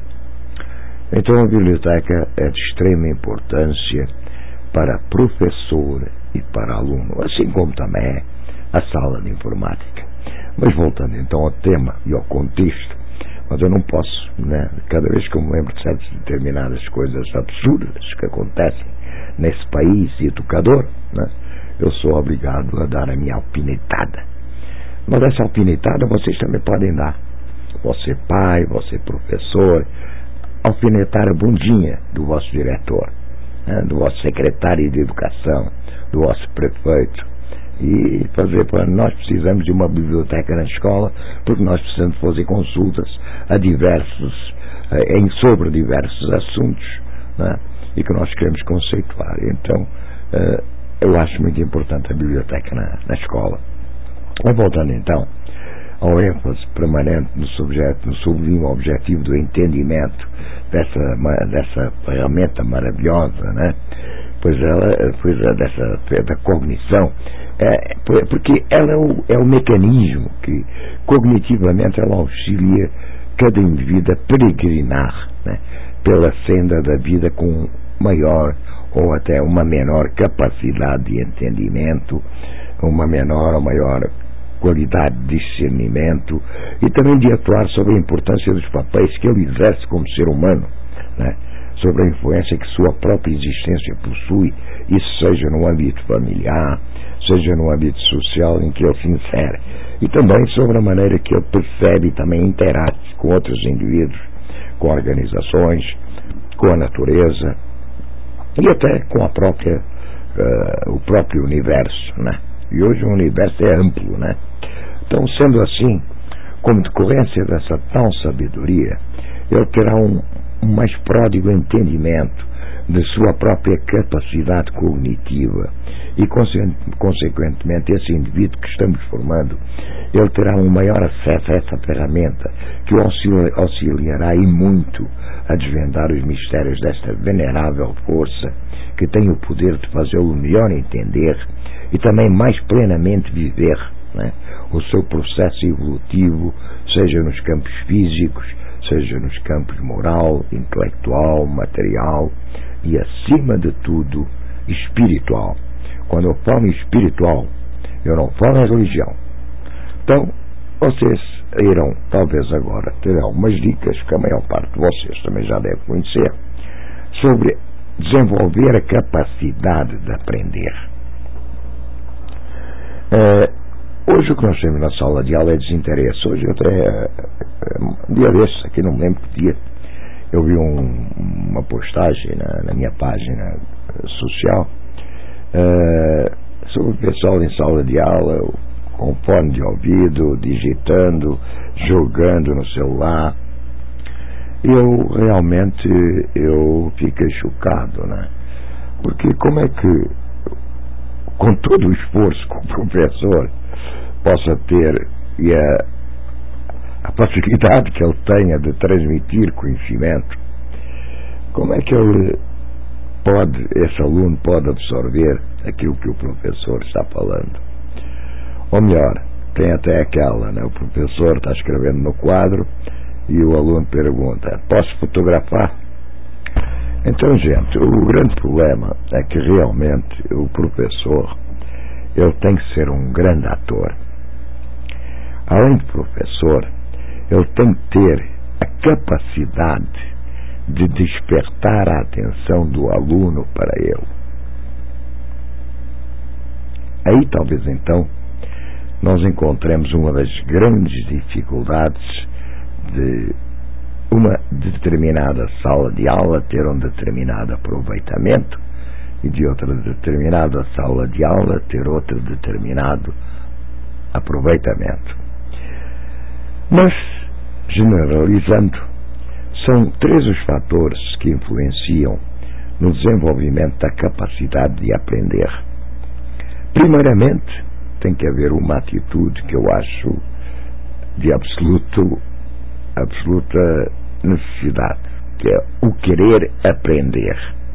Então a biblioteca é de extrema importância para professor e para aluno, assim como também é a sala de informática. Mas voltando então ao tema e ao contexto, mas eu não posso, né, cada vez que eu me lembro de certas determinadas coisas absurdas que acontecem nesse país educador, né, eu sou obrigado a dar a minha alpinetada. Mas essa alpinetada vocês também podem dar. Você pai, você professor, alfinetar a bundinha do vosso diretor, né, do vosso secretário de educação, do vosso prefeito, e fazer para nós precisamos de uma biblioteca na escola, porque nós precisamos fazer consultas a diversos, em, sobre diversos assuntos, né, e que nós queremos conceituar. Então eu acho muito importante a biblioteca na, na escola. Mas voltando então ao ênfase permanente no subjeto, no sublime objetivo do entendimento dessa, dessa ferramenta maravilhosa, né? Pois ela, pois é, dessa da cognição, é, porque ela é o, é o mecanismo que cognitivamente ela auxilia cada indivíduo a peregrinar, né, pela senda da vida com maior ou até uma menor capacidade de entendimento, uma menor ou maior qualidade de discernimento e também de atuar sobre a importância dos papéis que ele exerce como ser humano, né? Sobre a influência que sua própria existência possui, isso seja no âmbito familiar, seja no âmbito social em que ele se insere, e também sobre a maneira que ele percebe e também interage com outros indivíduos, com organizações, com a natureza e até com a própria, uh, o próprio universo, né? E hoje o universo é amplo, né? Então, sendo assim, como decorrência dessa tal sabedoria, ele terá um, um mais pródigo entendimento de sua própria capacidade cognitiva e, consequentemente, esse indivíduo que estamos formando, ele terá um maior acesso a essa ferramenta que o auxiliará e muito a desvendar os mistérios desta venerável força que tem o poder de fazê-lo melhor entender e também mais plenamente viver, né, o seu processo evolutivo, seja nos campos físicos, seja nos campos moral, intelectual, material e, acima de tudo, espiritual. Quando eu falo em espiritual, eu não falo em religião. Então, vocês irão, talvez agora, ter algumas dicas que a maior parte de vocês também já deve conhecer, sobre desenvolver a capacidade de aprender. É, hoje o que nós temos na sala de aula é desinteresse. Hoje até um dia desses, aqui não me lembro que dia, eu vi um, uma postagem na, na minha página social, é, sobre o pessoal em sala de aula com fone de ouvido, digitando, jogando no celular. E eu realmente eu fiquei chocado, né? Porque como é que, com todo o esforço que o professor possa ter e a, a facilidade que ele tenha de transmitir conhecimento, como é que ele pode, esse aluno pode absorver aquilo que o professor está falando? Ou melhor, tem até aquela, né? O professor está escrevendo no quadro e o aluno pergunta: posso fotografar? Então, gente, o grande problema é que realmente o professor, ele tem que ser um grande ator. Além de professor, ele tem que ter a capacidade de despertar a atenção do aluno para ele. Aí talvez então nós encontremos uma das grandes dificuldades de uma determinada sala de aula ter um determinado aproveitamento e de outra determinada sala de aula ter outro determinado aproveitamento. Mas, generalizando, são três os fatores que influenciam no desenvolvimento da capacidade de aprender. Primeiramente, tem que haver uma atitude que eu acho de absoluto, absoluta necessidade, que é o querer aprender.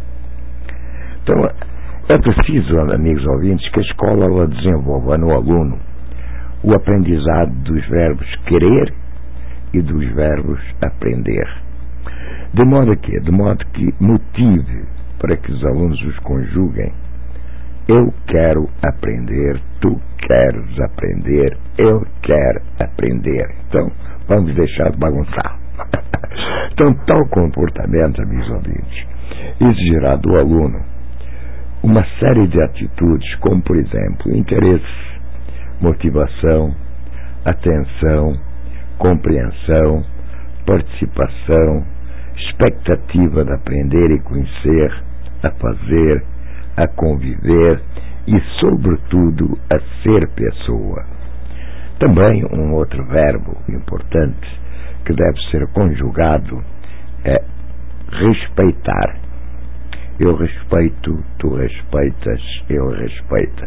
Então, é preciso, amigos ouvintes, que a escola ela desenvolva no aluno o aprendizado dos verbos querer e dos verbos aprender. De modo que, de modo que motive para que os alunos os conjuguem. Eu quero aprender, tu queres aprender, eu quero aprender. Então, vamos deixar de bagunçar. Então, tal comportamento, amigos ouvintes, exigirá do aluno uma série de atitudes, como, por exemplo, interesse, motivação, atenção, compreensão, participação, expectativa de aprender e conhecer, a fazer, a conviver e, sobretudo, a ser pessoa. Também um outro verbo importante que deve ser conjugado é respeitar. Eu respeito, tu respeitas, ele respeita.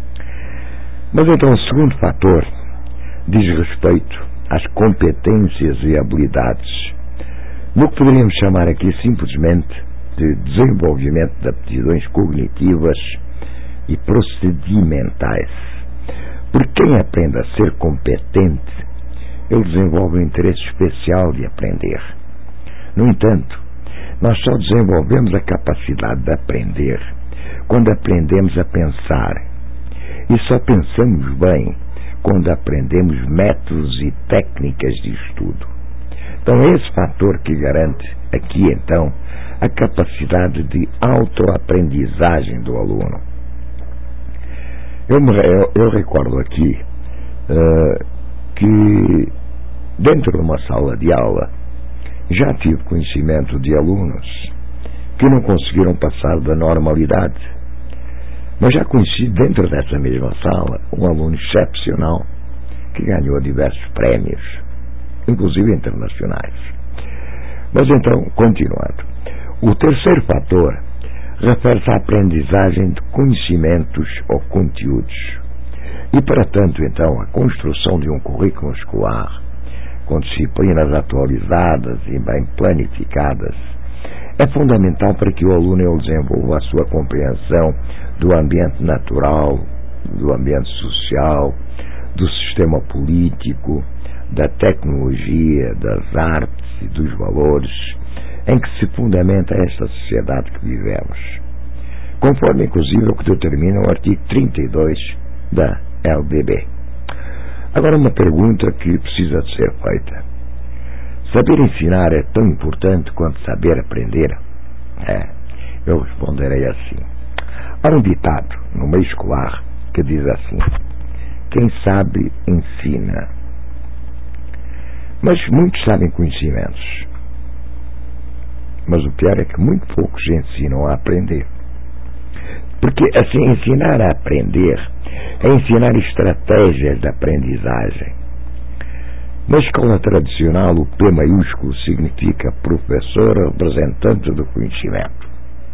Mas então o segundo fator diz respeito às competências e habilidades, no que poderíamos chamar aqui simplesmente de desenvolvimento de aptidões cognitivas e procedimentais. Porque quem aprende a ser competente, ele desenvolve um interesse especial de aprender. No entanto, nós só desenvolvemos a capacidade de aprender quando aprendemos a pensar. E só pensamos bem quando aprendemos métodos e técnicas de estudo. Então é esse fator que garante aqui, então, a capacidade de autoaprendizagem do aluno. Eu, me, eu, eu recordo aqui uh, que dentro de uma sala de aula já tive conhecimento de alunos que não conseguiram passar da normalidade. Mas já conheci dentro dessa mesma sala um aluno excepcional que ganhou diversos prémios, inclusive internacionais. Mas então, continuando. O terceiro fator refere-se à aprendizagem de conhecimentos ou conteúdos. E, para tanto, então, a construção de um currículo escolar com disciplinas atualizadas e bem planificadas é fundamental para que o aluno ele desenvolva a sua compreensão do ambiente natural, do ambiente social, do sistema político, da tecnologia, das artes e dos valores em que se fundamenta esta sociedade que vivemos, conforme inclusive o que determina o artigo trinta e dois da L D B. Agora, uma pergunta que precisa de ser feita: saber ensinar é tão importante quanto saber aprender? É, eu responderei assim. Há um ditado no meio escolar que diz assim: quem sabe ensina. Mas muitos sabem conhecimentos, mas o pior é que muito poucos ensinam a aprender. Porque assim, ensinar a aprender é ensinar estratégias de aprendizagem. Na escola tradicional, o P maiúsculo significa professor representante do conhecimento.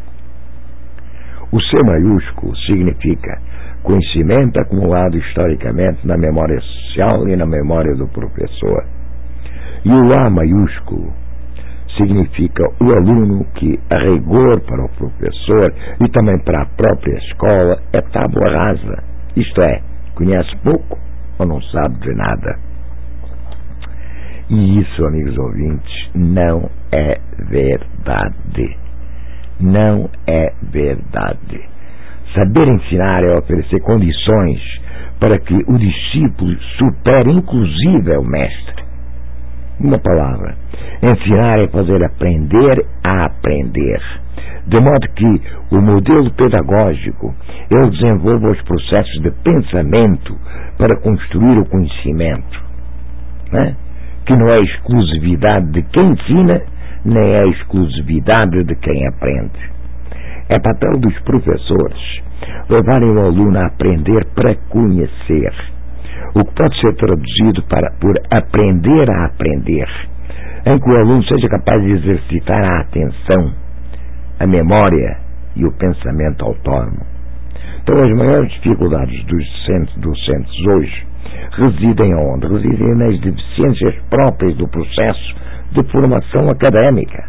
O C maiúsculo significa conhecimento acumulado historicamente na memória social e na memória do professor. E o A maiúsculo significa o aluno que, a rigor para o professor e também para a própria escola, é tábua rasa. Isto é, conhece pouco ou não sabe de nada. E isso, amigos ouvintes, não é verdade. Não é verdade. Saber ensinar é oferecer condições para que o discípulo supere inclusive o mestre. Uma palavra, ensinar é fazer aprender a aprender, de modo que o modelo pedagógico ele desenvolva os processos de pensamento para construir o conhecimento, né? Que não é exclusividade de quem ensina, nem é exclusividade de quem aprende. É papel dos professores levarem o aluno a aprender para conhecer. o que pode ser traduzido para, por aprender a aprender, em que o aluno seja capaz de exercitar a atenção, a memória e o pensamento autónomo. Então, as maiores dificuldades dos docentes, docentes hoje residem onde? Residem nas deficiências próprias do processo de formação académica.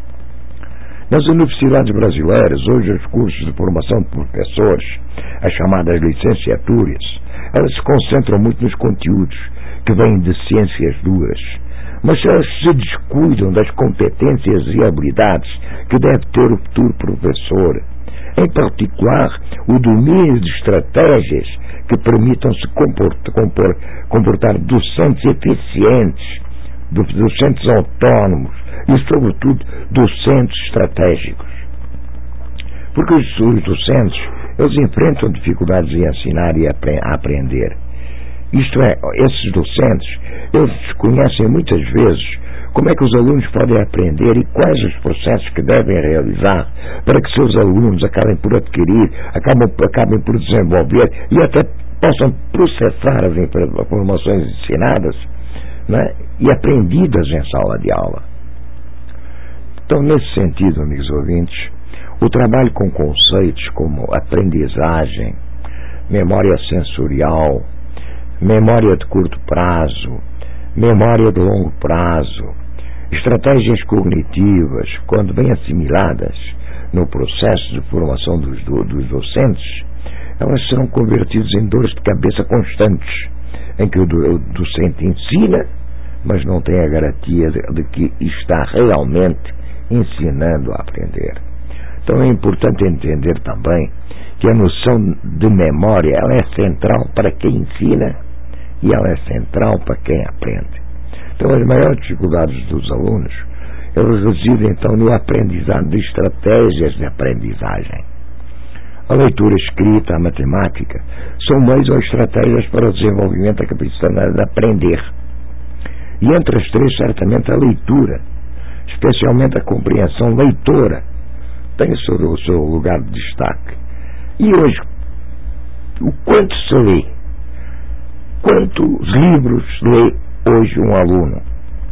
Nas universidades brasileiras, hoje, os cursos de formação de professores, as chamadas licenciaturas, elas se concentram muito nos conteúdos que vêm de ciências duras, mas elas se descuidam das competências e habilidades que deve ter o futuro professor, em particular o domínio de estratégias que permitam se comportar, comportar docentes eficientes, docentes autónomos e, sobretudo, docentes estratégicos. Porque os, os docentes, eles enfrentam dificuldades em ensinar e a aprender. Isto é, esses docentes, eles desconhecem muitas vezes como é que os alunos podem aprender e quais os processos que devem realizar para que seus alunos acabem por adquirir, acabem, acabem por desenvolver e até possam processar as informações ensinadas, não é? E aprendidas em sala de aula. Então, nesse sentido, amigos ouvintes, o trabalho com conceitos como aprendizagem, memória sensorial, memória de curto prazo, memória de longo prazo, estratégias cognitivas, quando bem assimiladas no processo de formação dos, dos docentes, elas serão convertidas em dores de cabeça constantes, em que o docente ensina, mas não tem a garantia de, de que está realmente ensinando a aprender. Então é importante entender também que a noção de memória, ela é central para quem ensina e ela é central para quem aprende. Então, as maiores dificuldades dos alunos, elas residem então no aprendizado de estratégias de aprendizagem. A leitura escrita, a matemática, são meios ou estratégias para o desenvolvimento da capacidade de aprender. E entre as três, certamente, a leitura, especialmente a compreensão leitora, tem o seu, o seu lugar de destaque. E hoje, o quanto se lê? Quantos livros lê hoje um aluno?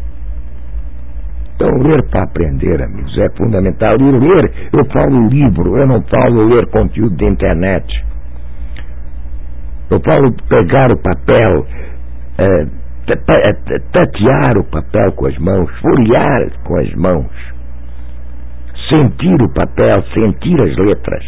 Então, ler para aprender, amigos, é fundamental. E ler, eu falo livro, eu não falo ler conteúdo de internet. Eu falo pegar o papel, é, tatear o papel com as mãos, folhear com as mãos, sentir o papel, sentir as letras.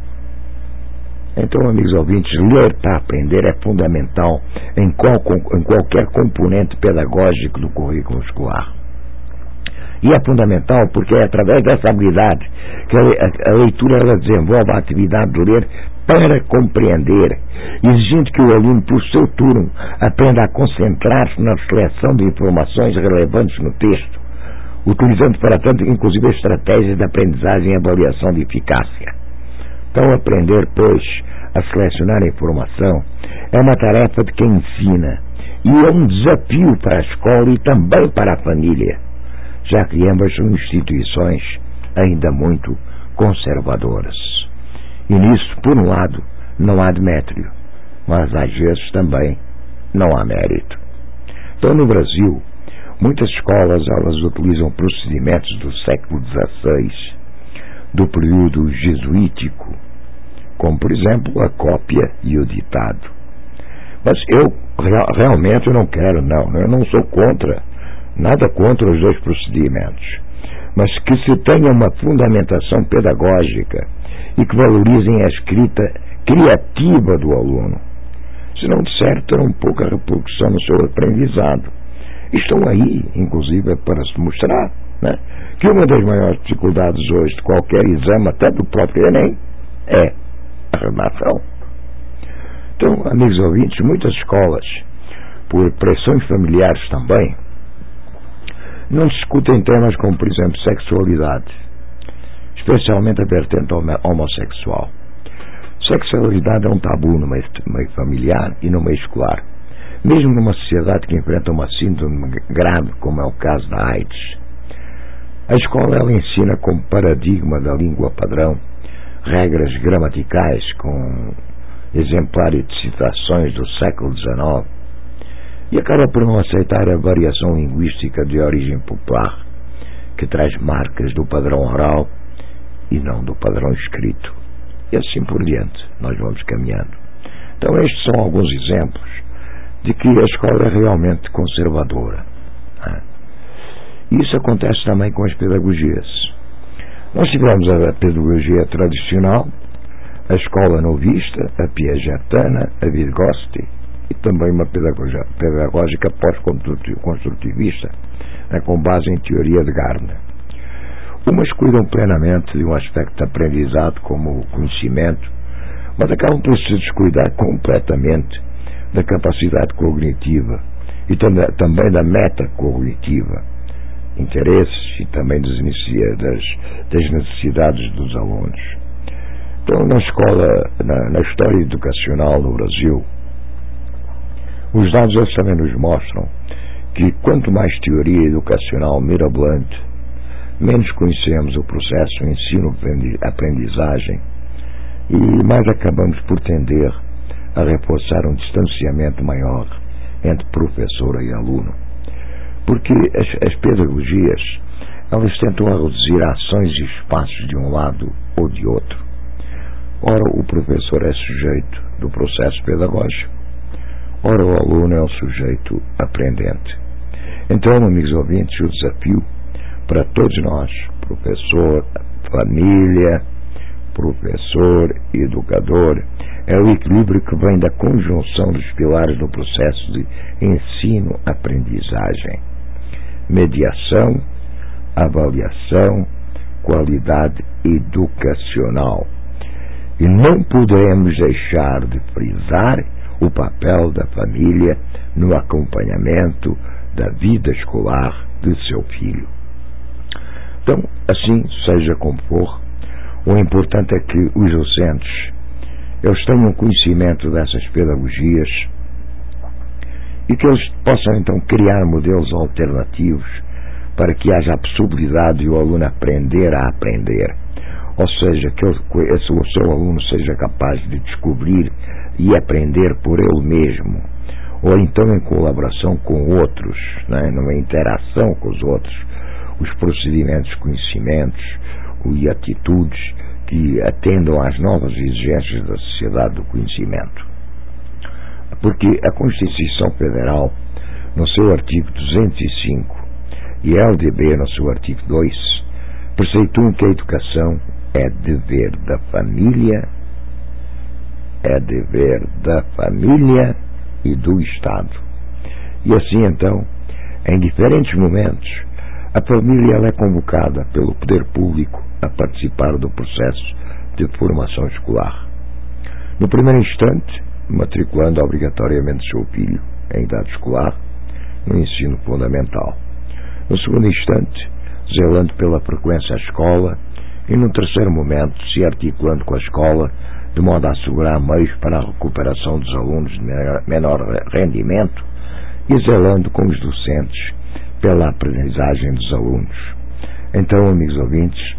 Então, amigos ouvintes, ler para aprender é fundamental em, qual, em qualquer componente pedagógico do currículo escolar. E é fundamental porque é através dessa habilidade que a, a leitura ela desenvolve a atividade de ler para compreender, exigindo que o aluno, por seu turno, aprenda a concentrar-se na seleção de informações relevantes no texto, utilizando para tanto, inclusive, estratégias de aprendizagem e avaliação de eficácia. Então, aprender, pois, a selecionar a informação é uma tarefa de quem ensina e é um desafio para a escola e também para a família, já que ambas são instituições ainda muito conservadoras. E nisso, por um lado, não há demétrio, mas às vezes também não há mérito. Então, no Brasil, muitas escolas elas utilizam procedimentos do século dezasseis, do período jesuítico, como, por exemplo, a cópia e o ditado. Mas eu, real, realmente, eu não quero, não. Eu não sou contra, nada contra os dois procedimentos. Mas que se tenha uma fundamentação pedagógica e que valorizem a escrita criativa do aluno. Senão, de certo, terão pouca repercussão no seu aprendizado. Estão aí, inclusive, para se mostrar, né, que uma das maiores dificuldades hoje de qualquer exame, até do próprio Enem, é a redação. Então, amigos ouvintes, muitas escolas, por pressões familiares também, não discutem temas como, por exemplo, sexualidade, especialmente a vertente homossexual. Sexualidade é um tabu no meio, meio familiar e no meio escolar, mesmo numa sociedade que enfrenta uma síndrome grave, como é o caso da AIDS. A escola ela ensina como paradigma da língua padrão regras gramaticais com exemplares de citações do século dezenove, e acaba por não aceitar a variação linguística de origem popular, que traz marcas do padrão oral e não do padrão escrito. E assim por diante, nós vamos caminhando. Então estes são alguns exemplos de que a escola é realmente conservadora. E isso acontece também com as pedagogias. Nós tivemos a pedagogia tradicional, a escola novista, a piagetana, a Vygotsky, e também uma pedagogia, pedagógica pós-construtivista, né, com base em teoria de Gardner. Umas cuidam plenamente de um aspecto de aprendizado como o conhecimento, mas acabam por se descuidar completamente da capacidade cognitiva e também da meta cognitiva, interesses e também das necessidades dos alunos. Então, na escola, na, na história educacional no Brasil, os dados eles também nos mostram que quanto mais teoria educacional mirabolante, menos conhecemos o processo ensino-aprendizagem e mais acabamos por tender a reforçar um distanciamento maior entre professor e aluno. Porque as, as pedagogias, elas tentam reduzir ações e espaços de um lado ou de outro. Ora, o professor é sujeito do processo pedagógico, ora, o aluno é o sujeito aprendente. Então, amigos ouvintes, o desafio para todos nós, professor, família, professor, educador, é o equilíbrio que vem da conjunção dos pilares do processo de ensino-aprendizagem: mediação, avaliação, qualidade educacional. E não poderemos deixar de frisar o papel da família no acompanhamento da vida escolar de seu filho. Então, assim seja como for, o importante é que os docentes eles tenham conhecimento dessas pedagogias e que eles possam então criar modelos alternativos para que haja a possibilidade de o aluno aprender a aprender, ou seja, que ele, o seu aluno seja capaz de descobrir e aprender por ele mesmo, ou então em colaboração com outros, né, numa interação com os outros, os procedimentos, conhecimentos e atitudes que atendam às novas exigências da sociedade do conhecimento. Porque a Constituição Federal, no seu artigo duzentos e cinco, e a L D B, no seu artigo dois, preceituam que a educação é dever da família, é dever da família e do Estado. E assim, então, em diferentes momentos, a família ela é convocada pelo poder público a participar do processo de formação escolar. No primeiro instante, matriculando obrigatoriamente seu filho em idade escolar no ensino fundamental. No segundo instante, zelando pela frequência à escola e no terceiro momento, se articulando com a escola de modo a assegurar meios para a recuperação dos alunos de menor rendimento e zelando com os docentes pela aprendizagem dos alunos. Então, amigos ouvintes,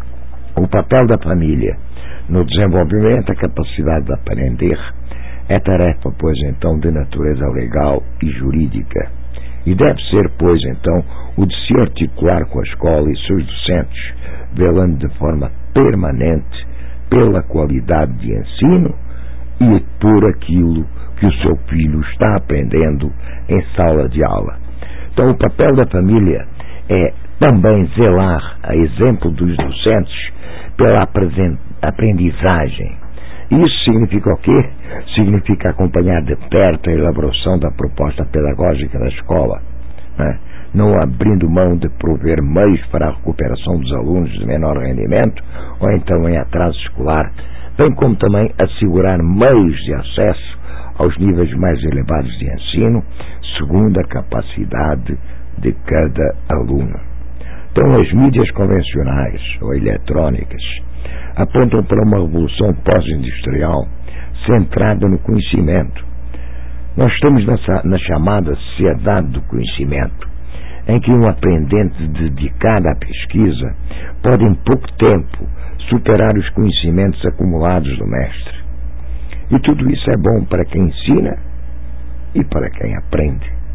o papel da família no desenvolvimento da capacidade de aprender é tarefa, pois, então, de natureza legal e jurídica. E deve ser, pois, então, o de se articular com a escola e seus docentes, velando de forma permanente pela qualidade de ensino e por aquilo que o seu filho está aprendendo em sala de aula. Então, o papel da família é também zelar, a exemplo dos docentes, pela aprendizagem. Isso significa o quê? Significa acompanhar de perto a elaboração da proposta pedagógica da escola, né? Não abrindo mão de prover meios para a recuperação dos alunos de menor rendimento ou então em atraso escolar, bem como também assegurar meios de acesso aos níveis mais elevados de ensino, segundo a capacidade de cada aluno. Então, as mídias convencionais ou eletrónicas apontam para uma revolução pós-industrial centrada no conhecimento. Nós estamos nessa, na chamada sociedade do conhecimento, em que um aprendente dedicado à pesquisa pode, em pouco tempo, superar os conhecimentos acumulados do mestre. E tudo isso é bom para quem ensina e para quem aprende.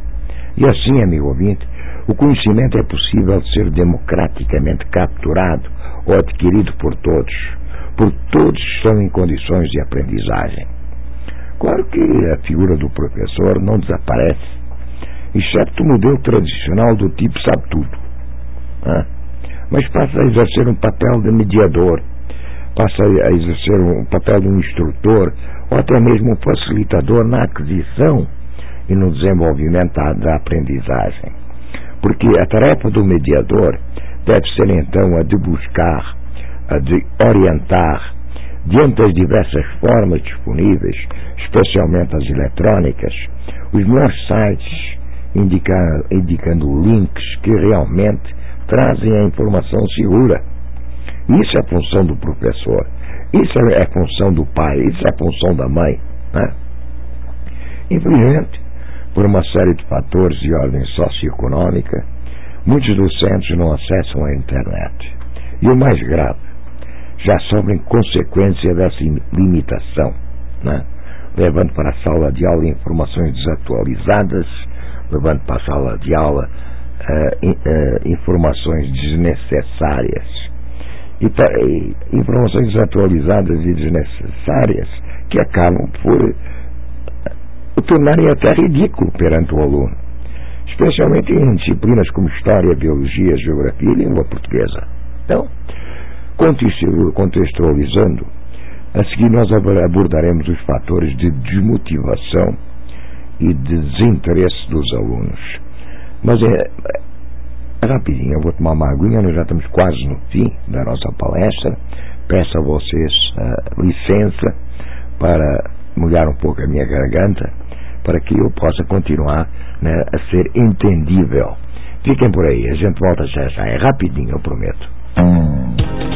E assim, amigo ouvinte, o conhecimento é possível de ser democraticamente capturado ou adquirido por todos, porque todos estão em condições de aprendizagem. Claro que a figura do professor não desaparece, exceto o modelo tradicional do tipo sabe tudo, né? Mas passa a exercer um papel de mediador, passa a exercer um papel de um instrutor ou até mesmo um facilitador na aquisição e no desenvolvimento da aprendizagem. Porque a tarefa do mediador deve ser então a de buscar, a de orientar, diante das diversas formas disponíveis, especialmente as eletrónicas, os melhores sites, indica, indicando links que realmente trazem a informação segura. Isso é a função do professor, isso é a função do pai, isso é a função da mãe, né? Infelizmente, por uma série de fatores de ordem socioeconômica, muitos docentes não acessam a internet. E o mais grave, já sofrem consequência dessa limitação, né? Levando para a sala de aula informações desatualizadas, levando para a sala de aula uh, in, uh, informações desnecessárias. E, e informações desatualizadas e desnecessárias que acabam por uh, o tornarem até ridículo perante o aluno, especialmente em disciplinas como História, Biologia, Geografia e Língua Portuguesa. Então, contextualizando, a seguir nós abordaremos os fatores de desmotivação e desinteresse dos alunos. Mas é, é rapidinho, eu vou tomar uma aguinha, nós já estamos quase no fim da nossa palestra. Peço a vocês uh, licença para molhar um pouco a minha garganta, para que eu possa continuar, né, a ser entendível. Fiquem por aí, a gente volta já já, é rapidinho, eu prometo. Hum.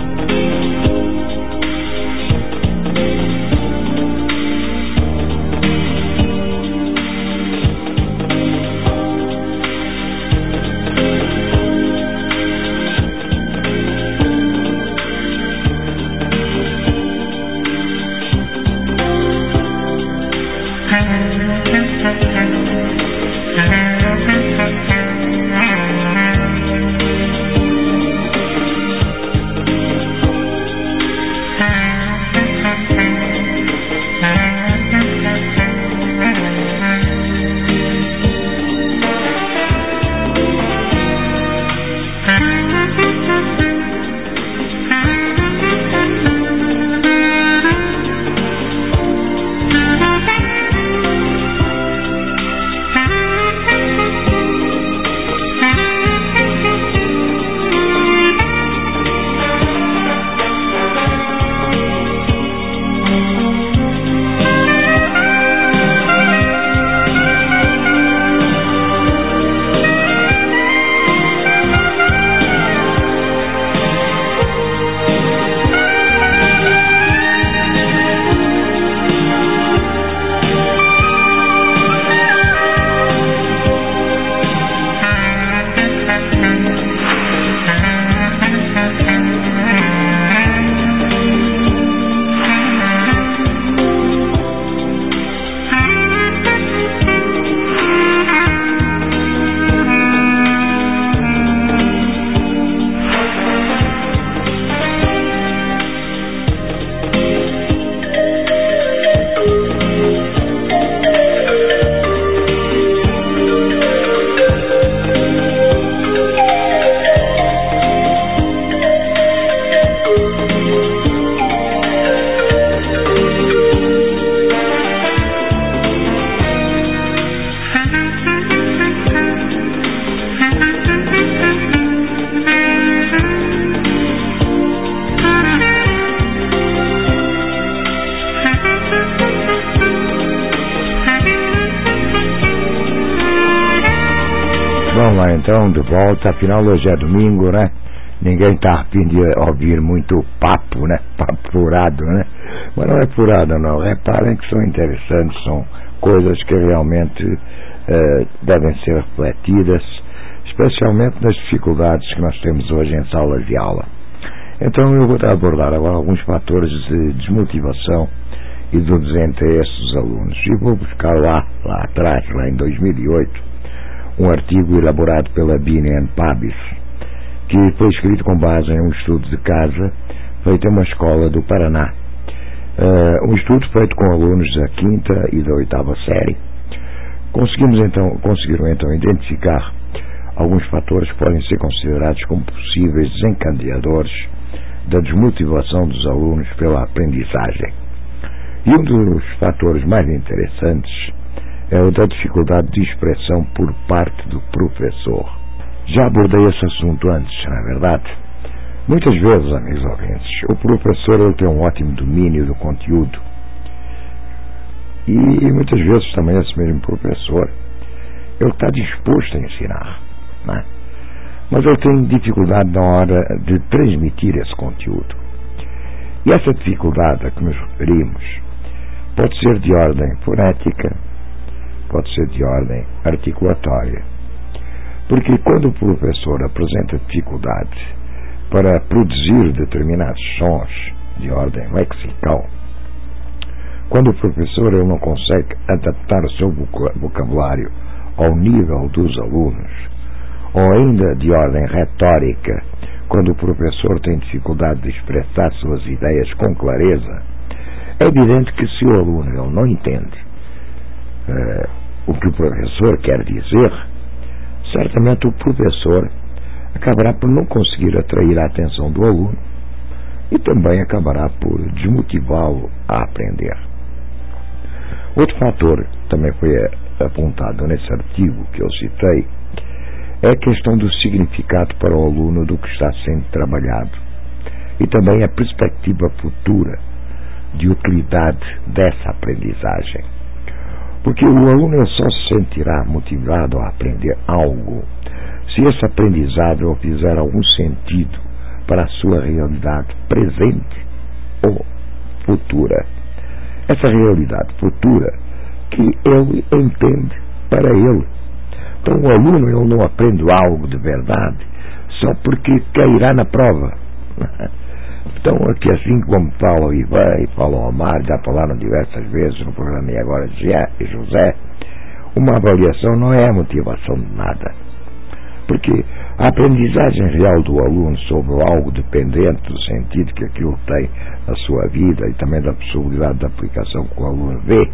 Vamos lá então, de volta. Afinal hoje é domingo, né? Ninguém está a fim de ouvir muito papo, né? Papo furado, né? Mas não é furado não, reparem que são interessantes, são coisas que realmente eh, devem ser refletidas, especialmente nas dificuldades que nós temos hoje em salas de aula. Então eu vou abordar agora alguns fatores de desmotivação e do desinteresse dos alunos. E vou buscar lá, lá atrás, lá em dois mil e oito, um artigo elaborado pela Binnen Pabis, que foi escrito com base em um estudo de casa feito em uma escola do Paraná. Uh, um estudo feito com alunos da quinta e da oitava série. Conseguimos então, conseguiram então identificar alguns fatores que podem ser considerados como possíveis desencadeadores da desmotivação dos alunos pela aprendizagem. E um dos fatores mais interessantes é o da dificuldade de expressão por parte do professor. Já abordei esse assunto antes, não é verdade? Muitas vezes, amigos ouvintes, o professor ele tem um ótimo domínio do conteúdo e muitas vezes também esse mesmo professor ele está disposto a ensinar, não é? Mas ele tem dificuldade na hora de transmitir esse conteúdo. E essa dificuldade a que nos referimos pode ser de ordem fonética, pode ser de ordem articulatória. Porque quando o professor apresenta dificuldade para produzir determinados sons de ordem lexical, quando o professor ele não consegue adaptar o seu vocabulário ao nível dos alunos, ou ainda de ordem retórica, quando o professor tem dificuldade de expressar suas ideias com clareza, é evidente que se o aluno ele não entende uh, o que o professor quer dizer, certamente o professor acabará por não conseguir atrair a atenção do aluno e também acabará por desmotivá-lo a aprender. Outro fator que também foi apontado nesse artigo que eu citei é a questão do significado para o aluno do que está sendo trabalhado e também a perspectiva futura de utilidade dessa aprendizagem. Porque o aluno só se sentirá motivado a aprender algo se esse aprendizado o fizer algum sentido para a sua realidade presente ou futura. Essa realidade futura que ele entende para ele. Então o aluno ele não aprende algo de verdade só porque cairá na prova. Então aqui assim como fala o Ivan e fala o Omar, já falaram diversas vezes no programa E Agora José, uma avaliação não é a motivação de nada. Porque a aprendizagem real do aluno sobre algo dependente do sentido que aquilo tem na sua vida e também da possibilidade de aplicação que o aluno vê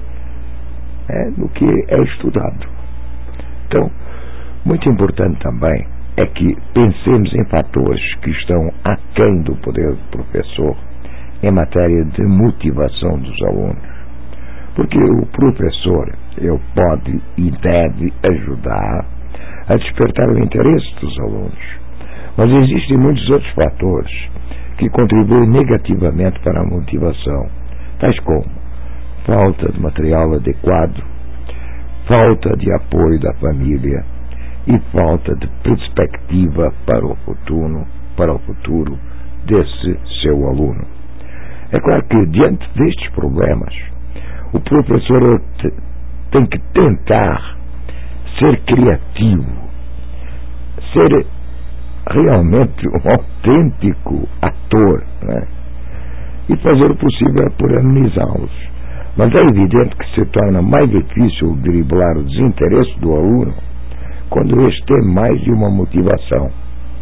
é no que é estudado. Então, muito importante também é que pensemos em fatores que estão aquém do poder do professor em matéria de motivação dos alunos. Porque o professor ele pode e deve ajudar a despertar o interesse dos alunos. Mas existem muitos outros fatores que contribuem negativamente para a motivação, tais como falta de material adequado, falta de apoio da família e falta de perspectiva para o futuro, para o futuro desse seu aluno. É claro que, diante destes problemas, o professor tem que tentar ser criativo, ser realmente um autêntico ator, né? E fazer o possível por amenizá-los. Mas é evidente que se torna mais difícil driblar o desinteresse do aluno quando este tem mais de uma motivação.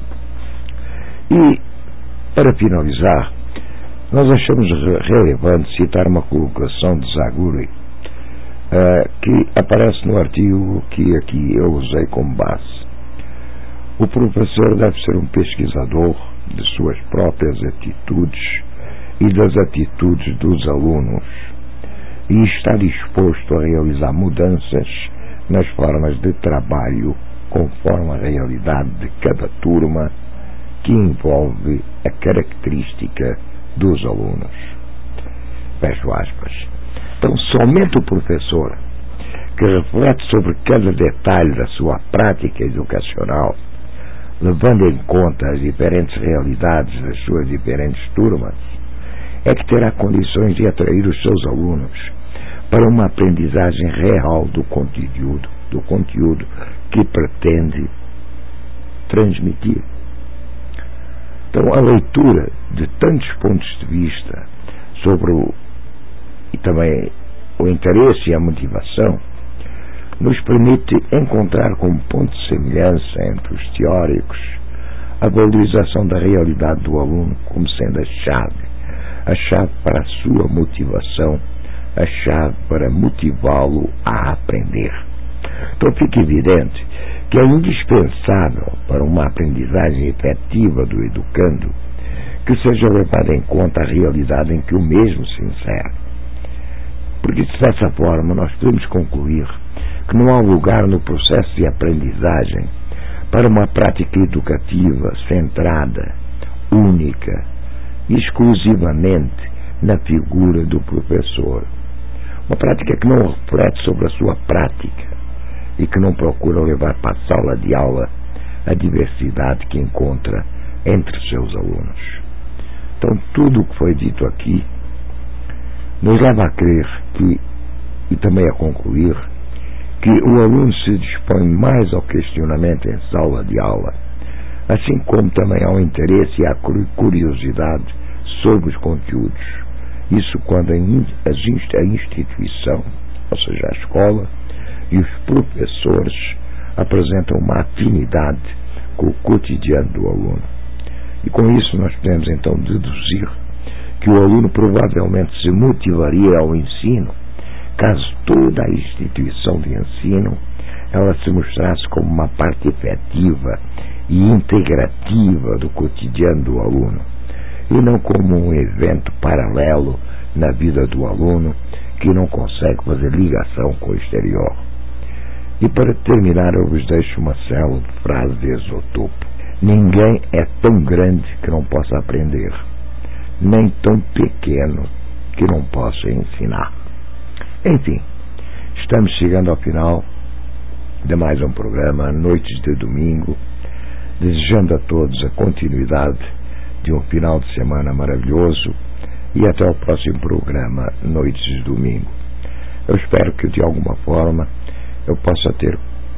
E, para finalizar, nós achamos relevante citar uma colocação de Zaguri, Uh, que aparece no artigo que aqui eu usei como base. O professor deve ser um pesquisador de suas próprias atitudes e das atitudes dos alunos e está disposto a realizar mudanças nas formas de trabalho conforme a realidade de cada turma que envolve a característica dos alunos. Fecho aspas. Então, somente o professor que reflete sobre cada detalhe da sua prática educacional, levando em conta as diferentes realidades das suas diferentes turmas, é que terá condições de atrair os seus alunos para uma aprendizagem real do conteúdo, do conteúdo que pretende transmitir. Então, a leitura de tantos pontos de vista sobre o e também o interesse e a motivação nos permite encontrar como ponto de semelhança entre os teóricos a valorização da realidade do aluno como sendo a chave, a chave para a sua motivação, a chave para motivá-lo a aprender. Então fica evidente que é indispensável para uma aprendizagem efetiva do educando que seja levada em conta a realidade em que o mesmo se insere. Porque dessa forma nós podemos concluir que não há lugar no processo de aprendizagem para uma prática educativa centrada, única, exclusivamente na figura do professor. Uma prática que não reflete sobre a sua prática e que não procura levar para a sala de aula a diversidade que encontra entre os seus alunos. Então, tudo o que foi dito aqui nos leva a crer que, e também a concluir, que o aluno se dispõe mais ao questionamento em sala de aula, assim como também ao interesse e à curiosidade sobre os conteúdos. Isso quando a instituição, ou seja, a escola, e os professores apresentam uma afinidade com o cotidiano do aluno. E com isso nós podemos então deduzir que o aluno provavelmente se motivaria ao ensino caso toda a instituição de ensino ela se mostrasse como uma parte efetiva e integrativa do cotidiano do aluno, e não como um evento paralelo na vida do aluno que não consegue fazer ligação com o exterior. E para terminar eu vos deixo uma célebre frase de Esotopo: ninguém é tão grande que não possa aprender, nem tão pequeno que não possa ensinar. Enfim, estamos chegando ao final de mais um programa Noites de Domingo, desejando a todos a continuidade de um final de semana maravilhoso e até o próximo programa Noites de Domingo. Eu espero que de alguma forma eu possa ter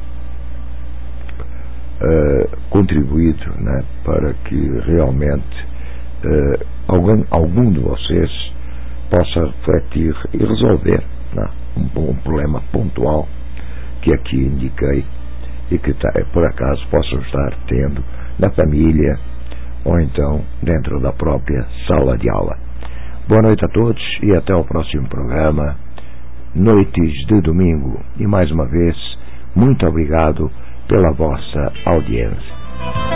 uh, contribuído, né, para que realmente uh, algum, algum de vocês possa refletir e resolver, né, um, um problema pontual que aqui indiquei e que tá, por acaso possam estar tendo na família ou então dentro da própria sala de aula. Boa noite a todos e até o próximo programa Noites de Domingo. E mais uma vez, muito obrigado pela vossa audiência.